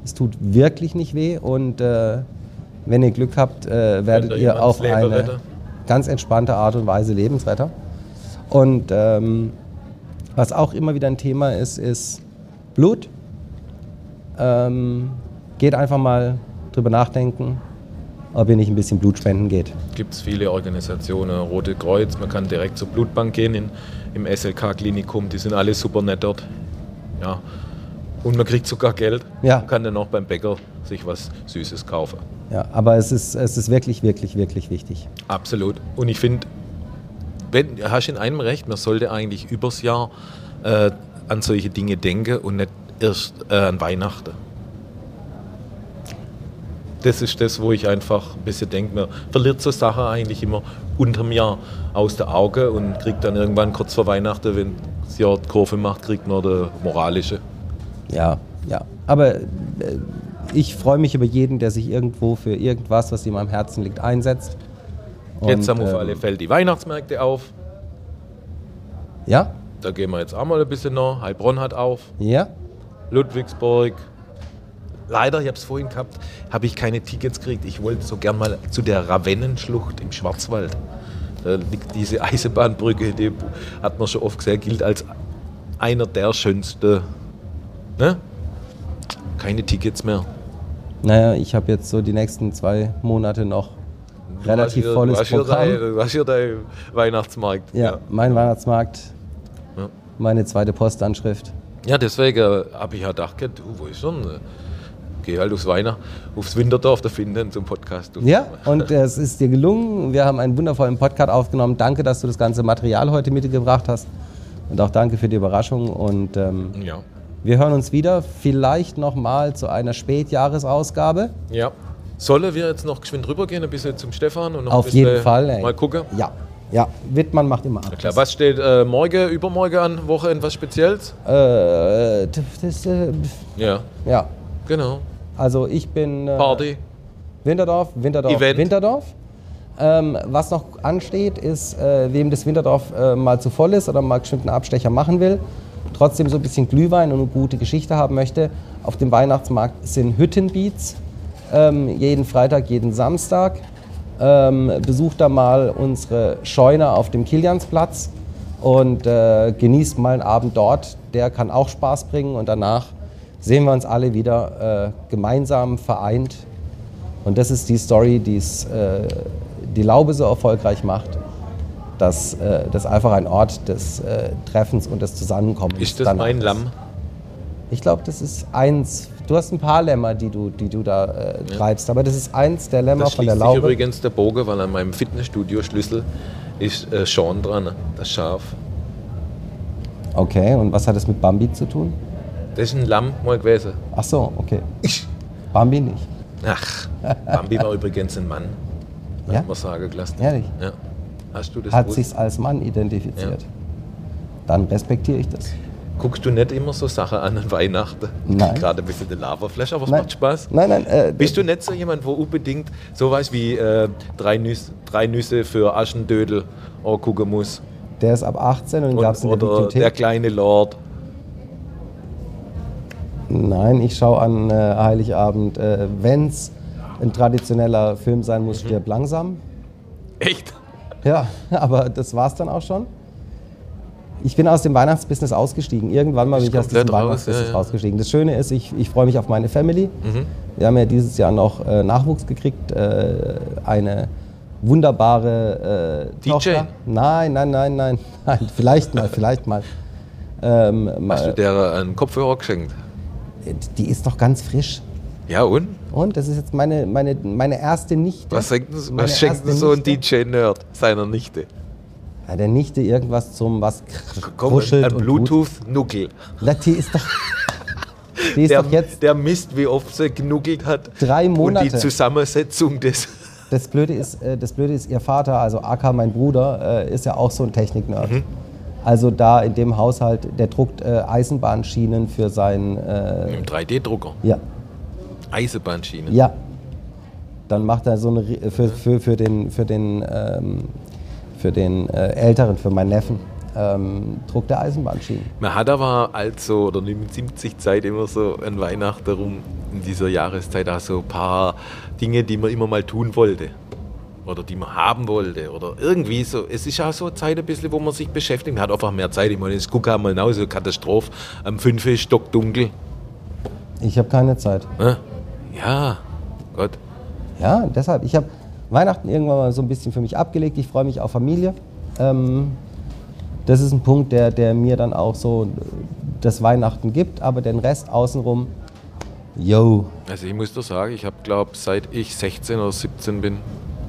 Es tut wirklich nicht weh und äh, wenn ihr Glück habt, äh, werdet ihr auf eine retten. ganz entspannte Art und Weise Lebensretter. Und ähm, was auch immer wieder ein Thema ist, ist Blut. Ähm, geht einfach mal drüber nachdenken, ob ihr nicht ein bisschen Blut spenden geht. Gibt es viele Organisationen, Rote Kreuz, man kann direkt zur Blutbank gehen in, im S L K-Klinikum, die sind alle super nett dort. Ja. Und man kriegt sogar Geld ja. und kann dann auch beim Bäcker sich was Süßes kaufen. Ja, aber es ist, es ist wirklich, wirklich, wirklich wichtig. Absolut. Und ich finde, wenn hast du in einem recht, man sollte eigentlich übers Jahr äh, an solche Dinge denken und nicht erst äh, an Weihnachten. Das ist das, wo ich einfach ein bisschen denke, man verliert so Sachen eigentlich immer unterm Jahr aus den Augen und kriegt dann irgendwann kurz vor Weihnachten, wenn das Jahr die Kurve macht, kriegt man den moralische. Ja, ja. Aber äh, ich freue mich über jeden, der sich irgendwo für irgendwas, was ihm am Herzen liegt, einsetzt. Und, jetzt haben auf ähm, alle Fälle die Weihnachtsmärkte auf. Ja? Da gehen wir jetzt auch mal ein bisschen nach. Heilbronn hat auf. Ja? Ludwigsburg. Leider, ich habe es vorhin gehabt, habe ich keine Tickets gekriegt. Ich wollte so gern mal zu der Ravennenschlucht im Schwarzwald. Da liegt diese Eisenbahnbrücke, die hat man schon oft gesehen, gilt als einer der schönsten. Ne? Keine Tickets mehr. Naja, ich habe jetzt so die nächsten zwei Monate noch relativ hier, volles du Programm. Hier dein, du hast hier deinen Weihnachtsmarkt. Ja, ja, mein Weihnachtsmarkt, ja. Meine zweite Postanschrift. Ja, deswegen habe ich ja gedacht, du, wo ist schon? Geh halt aufs Weihnacht, aufs Winterdorf da finden zum Podcast. Ja, und es ist dir gelungen. Wir haben einen wundervollen Podcast aufgenommen. Danke, dass du das ganze Material heute mitgebracht hast. Und auch danke für die Überraschung. Und ähm, ja. wir hören uns wieder, vielleicht nochmal zu einer Spätjahresausgabe. Ja. Sollen wir jetzt noch geschwind rübergehen, ein bisschen zum Stefan? Und noch Auf ein bisschen jeden Fall. Ey. Mal gucken? Ja. Ja, Wittmann macht immer ab. Klar, was steht äh, morgen, übermorgen an, Wochenende, was Spezielles? Äh, das, äh, ja. Ja. Genau. Also ich bin... Äh, Party. Winterdorf, Winterdorf, Event. Winterdorf. Ähm, was noch ansteht, ist, äh, wem das Winterdorf äh, mal zu voll ist oder mal bestimmten Abstecher machen will, trotzdem so ein bisschen Glühwein und eine gute Geschichte haben möchte. Auf dem Weihnachtsmarkt sind Hüttenbeats, ähm, jeden Freitag, jeden Samstag. Ähm, besucht da mal unsere Scheune auf dem Kiliansplatz und äh, genießt mal einen Abend dort. Der kann auch Spaß bringen und danach sehen wir uns alle wieder äh, gemeinsam vereint. Und das ist die Story, die es, äh, die Laube so erfolgreich macht, dass äh, das einfach ein Ort des äh, Treffens und des Zusammenkommens ist. Ist das mein ist. Lamm? Ich glaube, das ist eins. Du hast ein paar Lämmer, die du, die du da äh, ja. treibst, aber das ist eins der Lämmer das von der sich Laube. Übrigens der Bogen, weil an meinem Fitnessstudio-Schlüssel ist äh, Sean dran, das Schaf. Okay, und was hat das mit Bambi zu tun? Das ist ein Lamm mal gewesen. Ach so, okay. Bambi nicht. Ach, Bambi war übrigens ein Mann, ja? hat man sagen gelassen. Ehrlich? Ja. Hast du das hat gewusst? Sich's als Mann identifiziert. Ja. Dann respektiere ich das. Guckst du nicht immer so Sachen an an Weihnachten? Nein. Gerade ein bisschen der Lavaflash, aber es Nein. macht Spaß. Nein, nein. Äh, Bist du nicht so jemand, wo unbedingt sowas wie äh, drei, Nüsse, drei Nüsse für Aschendödel gucken muss? Der ist ab achtzehn und den gab es in der Oder Bibliothek. der kleine Lord. Nein, ich schaue an äh, Heiligabend, äh, wenn es ein traditioneller Film sein muss, mhm. Stirb langsam. Echt? Ja, aber das war's dann auch schon. Ich bin aus dem Weihnachtsbusiness ausgestiegen. Irgendwann mal bin ich aus diesem raus, Weihnachtsbusiness ja, ja. rausgestiegen. Das Schöne ist, ich, ich freue mich auf meine Family. Mhm. Wir haben ja dieses Jahr noch äh, Nachwuchs gekriegt. Äh, eine wunderbare äh, D J? Tochter. Nein, nein, nein, nein, nein. Vielleicht mal, vielleicht mal. Ähm, Hast du der einen Kopfhörer geschenkt? Die ist doch ganz frisch. Ja, und? Und? Das ist jetzt meine, meine, meine erste Nichte. Was schenkt, was schenkt denn so ein D J-Nerd seiner Nichte? Ja, der Nichte irgendwas zum, was Komm, kuschelt ein und Bluetooth-Nuckel. Na, die ist doch, die ist der, doch jetzt der misst, wie oft sie genuckelt hat. drei Monate. Und die Zusammensetzung des... Das Blöde ist, das Blöde ist, ihr Vater, also aka mein Bruder, ist ja auch so ein Technik-Nerd. Mhm. Also da in dem Haushalt, der druckt äh, Eisenbahnschienen für seinen... Äh, Im drei D-Drucker? Ja. Eisenbahnschienen? Ja. Dann macht er so eine... Für, für, für den, für den, ähm, für den äh, Älteren, für meinen Neffen, ähm, Druck der Eisenbahnschienen. Man hat aber also, oder siebzig Zeit immer so an Weihnachten rum, in dieser Jahreszeit auch so ein paar Dinge, die man immer mal tun wollte. Oder die man haben wollte. Oder irgendwie so. Es ist auch so eine Zeit ein bisschen, wo man sich beschäftigt. Man hat einfach mehr Zeit. Ich meine, jetzt gucke mal nach, so eine Katastrophe. Am fünf ist stockdunkel. Ich habe keine Zeit. Ja, Gott. Ja, deshalb. Ich habe Weihnachten irgendwann mal so ein bisschen für mich abgelegt. Ich freue mich auf Familie. Ähm, das ist ein Punkt, der, der mir dann auch so das Weihnachten gibt. Aber den Rest außenrum, yo. Also ich muss doch sagen, ich habe, glaube seit ich sechzehn oder siebzehn bin,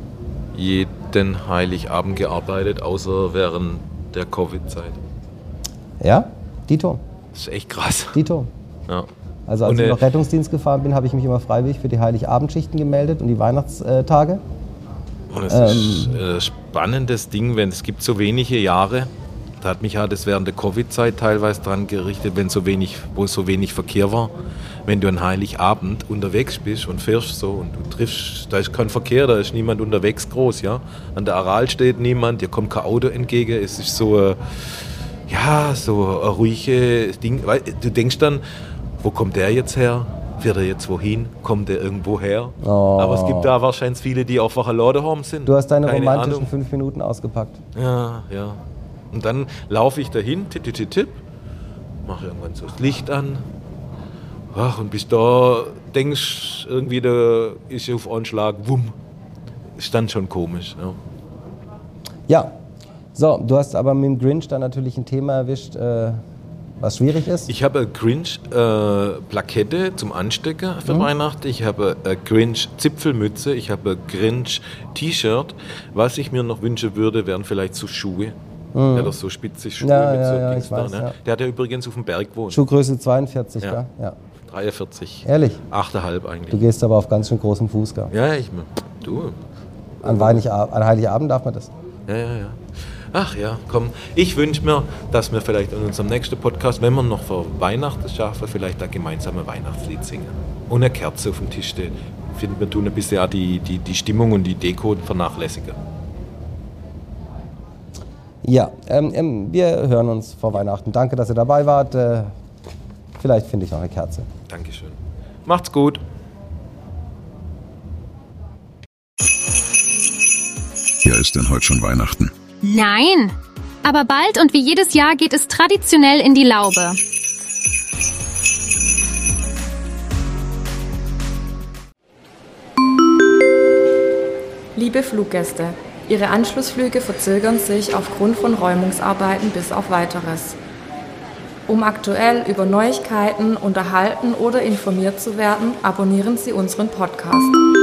jeden Heiligabend gearbeitet, außer während der Covid-Zeit. Ja, Dito. Das ist echt krass. Dito. Ja. Also als Und, ich äh, noch Rettungsdienst gefahren bin, habe ich mich immer freiwillig für die Heiligabendschichten gemeldet und die Weihnachtstage. Und es ist ein spannendes Ding, wenn es gibt so wenige Jahre. Da hat mich ja das während der Covid-Zeit teilweise dran gerichtet, wenn so wenig, wo so wenig Verkehr war. Wenn du an Heiligabend unterwegs bist und fährst so und du triffst, da ist kein Verkehr, da ist niemand unterwegs groß, ja. An der Aral steht niemand, dir kommt kein Auto entgegen. Es ist so, äh, ja, so ein ruhiges Ding. Weil du denkst dann, wo kommt der jetzt her? Fährt er jetzt wohin? Kommt er irgendwo her? Oh. Aber es gibt da wahrscheinlich viele, die einfach alleine heim sind. Du hast deine Keine romantischen Ahnung. fünf Minuten ausgepackt. Ja, ja. Und dann laufe ich dahin, tipp, tipp, tipp, tipp, mache irgendwann so das Licht an. Ach, und bis da denkst irgendwie, da ist auf einen Schlag, wumm. Ist dann schon komisch. Ja. Ja, so, du hast aber mit dem Grinch dann natürlich ein Thema erwischt, äh, was schwierig ist. Ich habe eine Grinch-Plakette äh, zum Anstecken für mhm. Weihnachten. Ich habe eine Grinch-Zipfelmütze. Ich habe ein Grinch-T-Shirt. Was ich mir noch wünschen würde, wären vielleicht so Schuhe. Mhm. Der hat doch so spitzig Schuhe ja, mit ja, so ja, Dings ich weiß, da. Ne? Ja. Der hat ja übrigens auf dem Berg gewohnt. Schuhgröße zweiundvierzig, ja. Gell? Ja. dreiundvierzig. Ehrlich? acht Komma fünf eigentlich. Du gehst aber auf ganz schön großem Fuß, gell? Ja, ich du. An, Weihnachtsabend, an Heiligabend darf man das. Ja, ja, ja. Ach ja, komm. Ich wünsche mir, dass wir vielleicht in unserem nächsten Podcast, wenn wir noch vor Weihnachten schaffen, vielleicht ein gemeinsames Weihnachtslied singen. Und eine Kerze auf dem Tisch stehen. Ich finde, wir tun ein bisschen auch die, die, die Stimmung und die Deko vernachlässigen. Ja, ähm, ähm, wir hören uns vor Weihnachten. Danke, dass ihr dabei wart. Äh, vielleicht finde ich noch eine Kerze. Dankeschön. Macht's gut. Ja, ist denn heute schon Weihnachten? Nein, aber bald und wie jedes Jahr geht es traditionell in die Laube. Liebe Fluggäste, Ihre Anschlussflüge verzögern sich aufgrund von Räumungsarbeiten bis auf Weiteres. Um aktuell über Neuigkeiten unterhalten oder informiert zu werden, abonnieren Sie unseren Podcast.